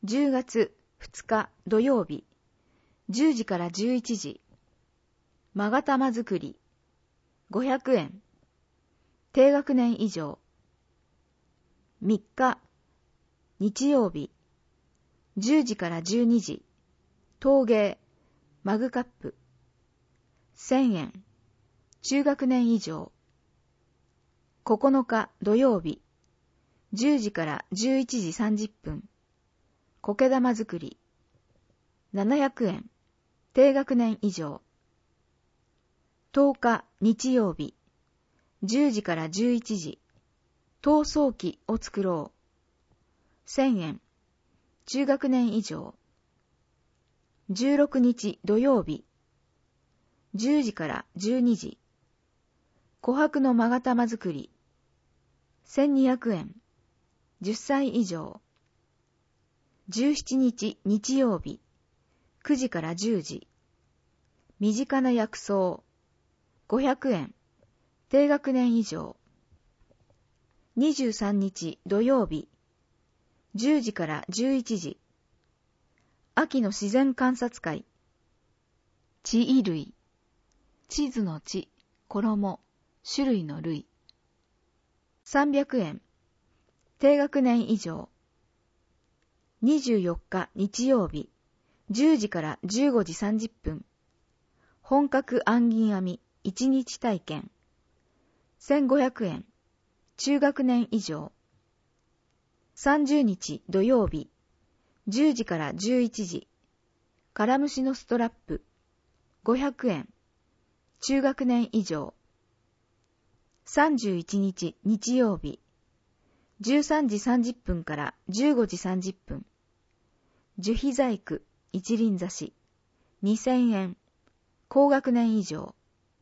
じゅうがつふつか土曜日、じゅうじからじゅういちじ。勾玉作り、ごひゃくえん。低学年以上。みっか、日曜日、じゅうじからじゅうにじ。陶芸、マグカップ、せんえん。中学年以上。ここのか土曜日、じゅうじからじゅういちじさんじゅっぷん。苔玉作り、ななひゃくえん。低学年以上。とおか日曜日、じゅうじからじゅういちじ。陶装機を作ろう。せんえん。中学年以上。じゅうろくにち土曜日、じゅうじからじゅうにじ。琥珀の勾玉作り、せんにひゃくえん。じゅっさい以上。じゅうしちにち日曜日、くじからじゅうじ。身近な薬草、ごひゃくえん。低学年以上。にじゅうさんにち土曜日、じゅうじからじゅういちじ。秋の自然観察会。地衣類。地図の地、衣、種類の類。さんびゃくえん。低学年以上。にじゅうよっか日曜日、じゅうじからじゅうごじさんじゅっぷん。本格暗銀編みいちにち体験。せんごひゃくえん。中学年以上。さんじゅうにち土曜日、じゅうじからじゅういちじ。カラムシのストラップ、ごひゃくえん。中学年以上。さんじゅういちにち日曜日、じゅうさんじさんじゅっぷんからじゅうごじさんじゅっぷん。樹皮細工、一輪挿し、にせんえん。高学年以上。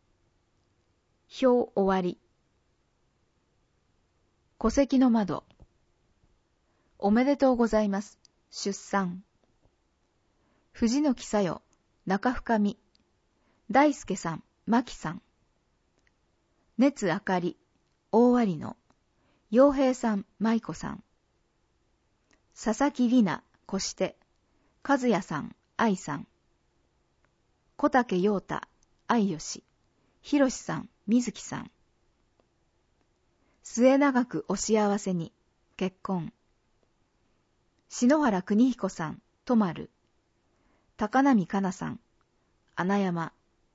表終わり。戸籍の窓。おめでとうございます。出産。藤野木さよ、中深み。大輔さん、牧さん。熱あかり、大割野。陽平さん、舞子さん。佐々木里奈、越して。和也さん、愛さん。小竹陽太、愛よし。ひろしさん、水木さん。末永くお幸せに、結婚。篠原邦彦さん、とまる。高波かなさん、穴山。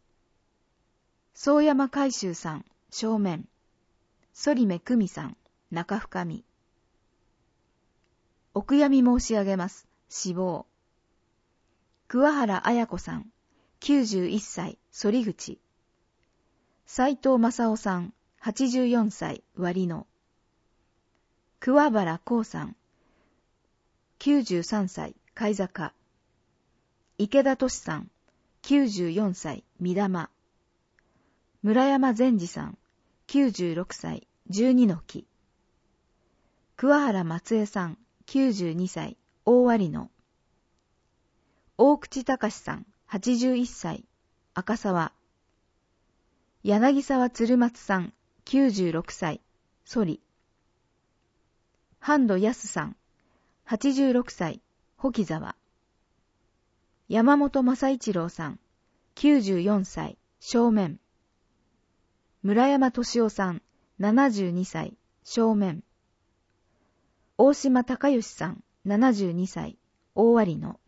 宗山海舟さん、正面。反目久美さん、中深み。お悔やみ申し上げます。死亡。桑原綾子さん、きゅうじゅういっさい、反口。斉藤正夫さん、はちじゅうよんさい、割野。桑原光さん、きゅうじゅうさんさい、貝坂。池田俊さん、きゅうじゅうよんさい、三玉。村山善治さん、きゅうじゅうろくさい、十二の木。桑原松江さん、きゅうじゅうにさい、大割野。大口隆さん、はちじゅういっさい、赤沢。柳沢鶴松さん、きゅうじゅうろくさい、反り。半藤康さん、はちじゅうろくさい、保木沢。山本正一郎さん、きゅうじゅうよんさい、正面。村山敏夫さん、ななじゅうにさい、正面。大島隆義さん、ななじゅうにさい、大割野。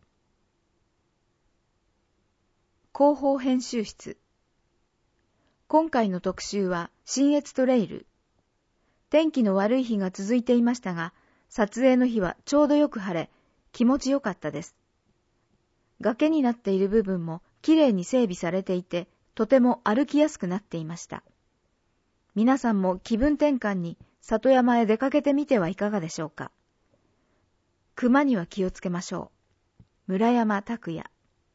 広報編集室。今回の特集は、信越トレイル。天気の悪い日が続いていましたが、撮影の日はちょうどよく晴れ、気持ちよかったです。崖になっている部分もきれいに整備されていて、とても歩きやすくなっていました。皆さんも気分転換に里山へ出かけてみてはいかがでしょうか。熊には気をつけましょう。村山拓也。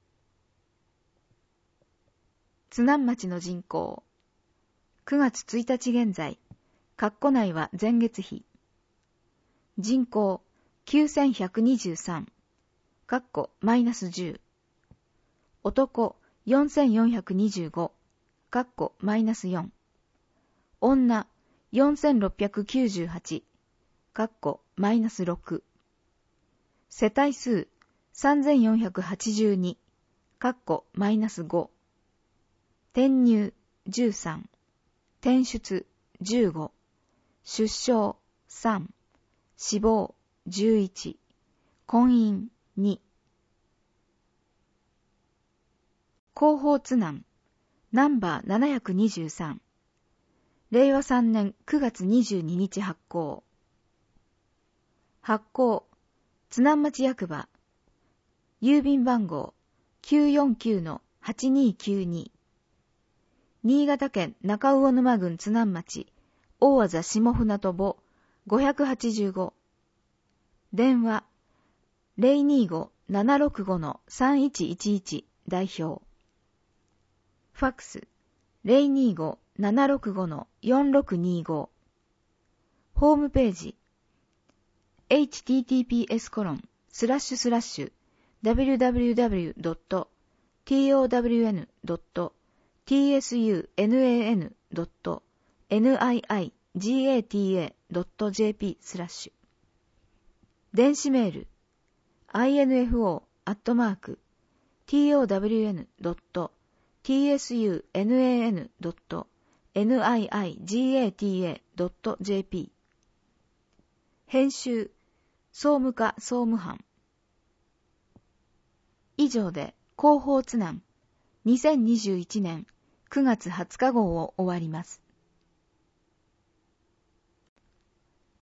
津南町の人口。くがつついたち現在、括弧内は前月比。人口きゅうせんひゃくにじゅうさん、括弧マイナスじゅう。男よんせんよんひゃくにじゅうご、括弧マイナスよん。女よんせんろっぴゃくきゅうじゅうはち、括弧マイナスろく。 世帯数さんぜんよんひゃくはちじゅうに、かっこマイナスご。転入じゅうさん、転出じゅうご、出生さん、死亡じゅういち、婚姻に。広報津南ナンバーななひゃくにじゅうさん、れいわさんねんくがつにじゅうににち発行。発行、津南町役場、郵便番号 きゅうよんきゅうのはちにーきゅうに、新潟県中魚沼郡津南町、大字下船渡ごひゃくはちじゅうご、電話 ゼロにーご ななろくご さんいちいちいち 代表、ファックス ゼロにーご ななろくご よんろくにーご、ホームページ エイチティーティーピーエスコロンスラッシュスラッシュダブリューダブリューダブリュードットトワンドットツナンドットニーガタドットジェーピー スラッシュ電子メール アイエヌエフオー アットマーク トワンドットツナンドットニーガタドットジェーピー 編集総務課総務班。以上で広報津南にせんにじゅういちねんくがつはつか号を終わります。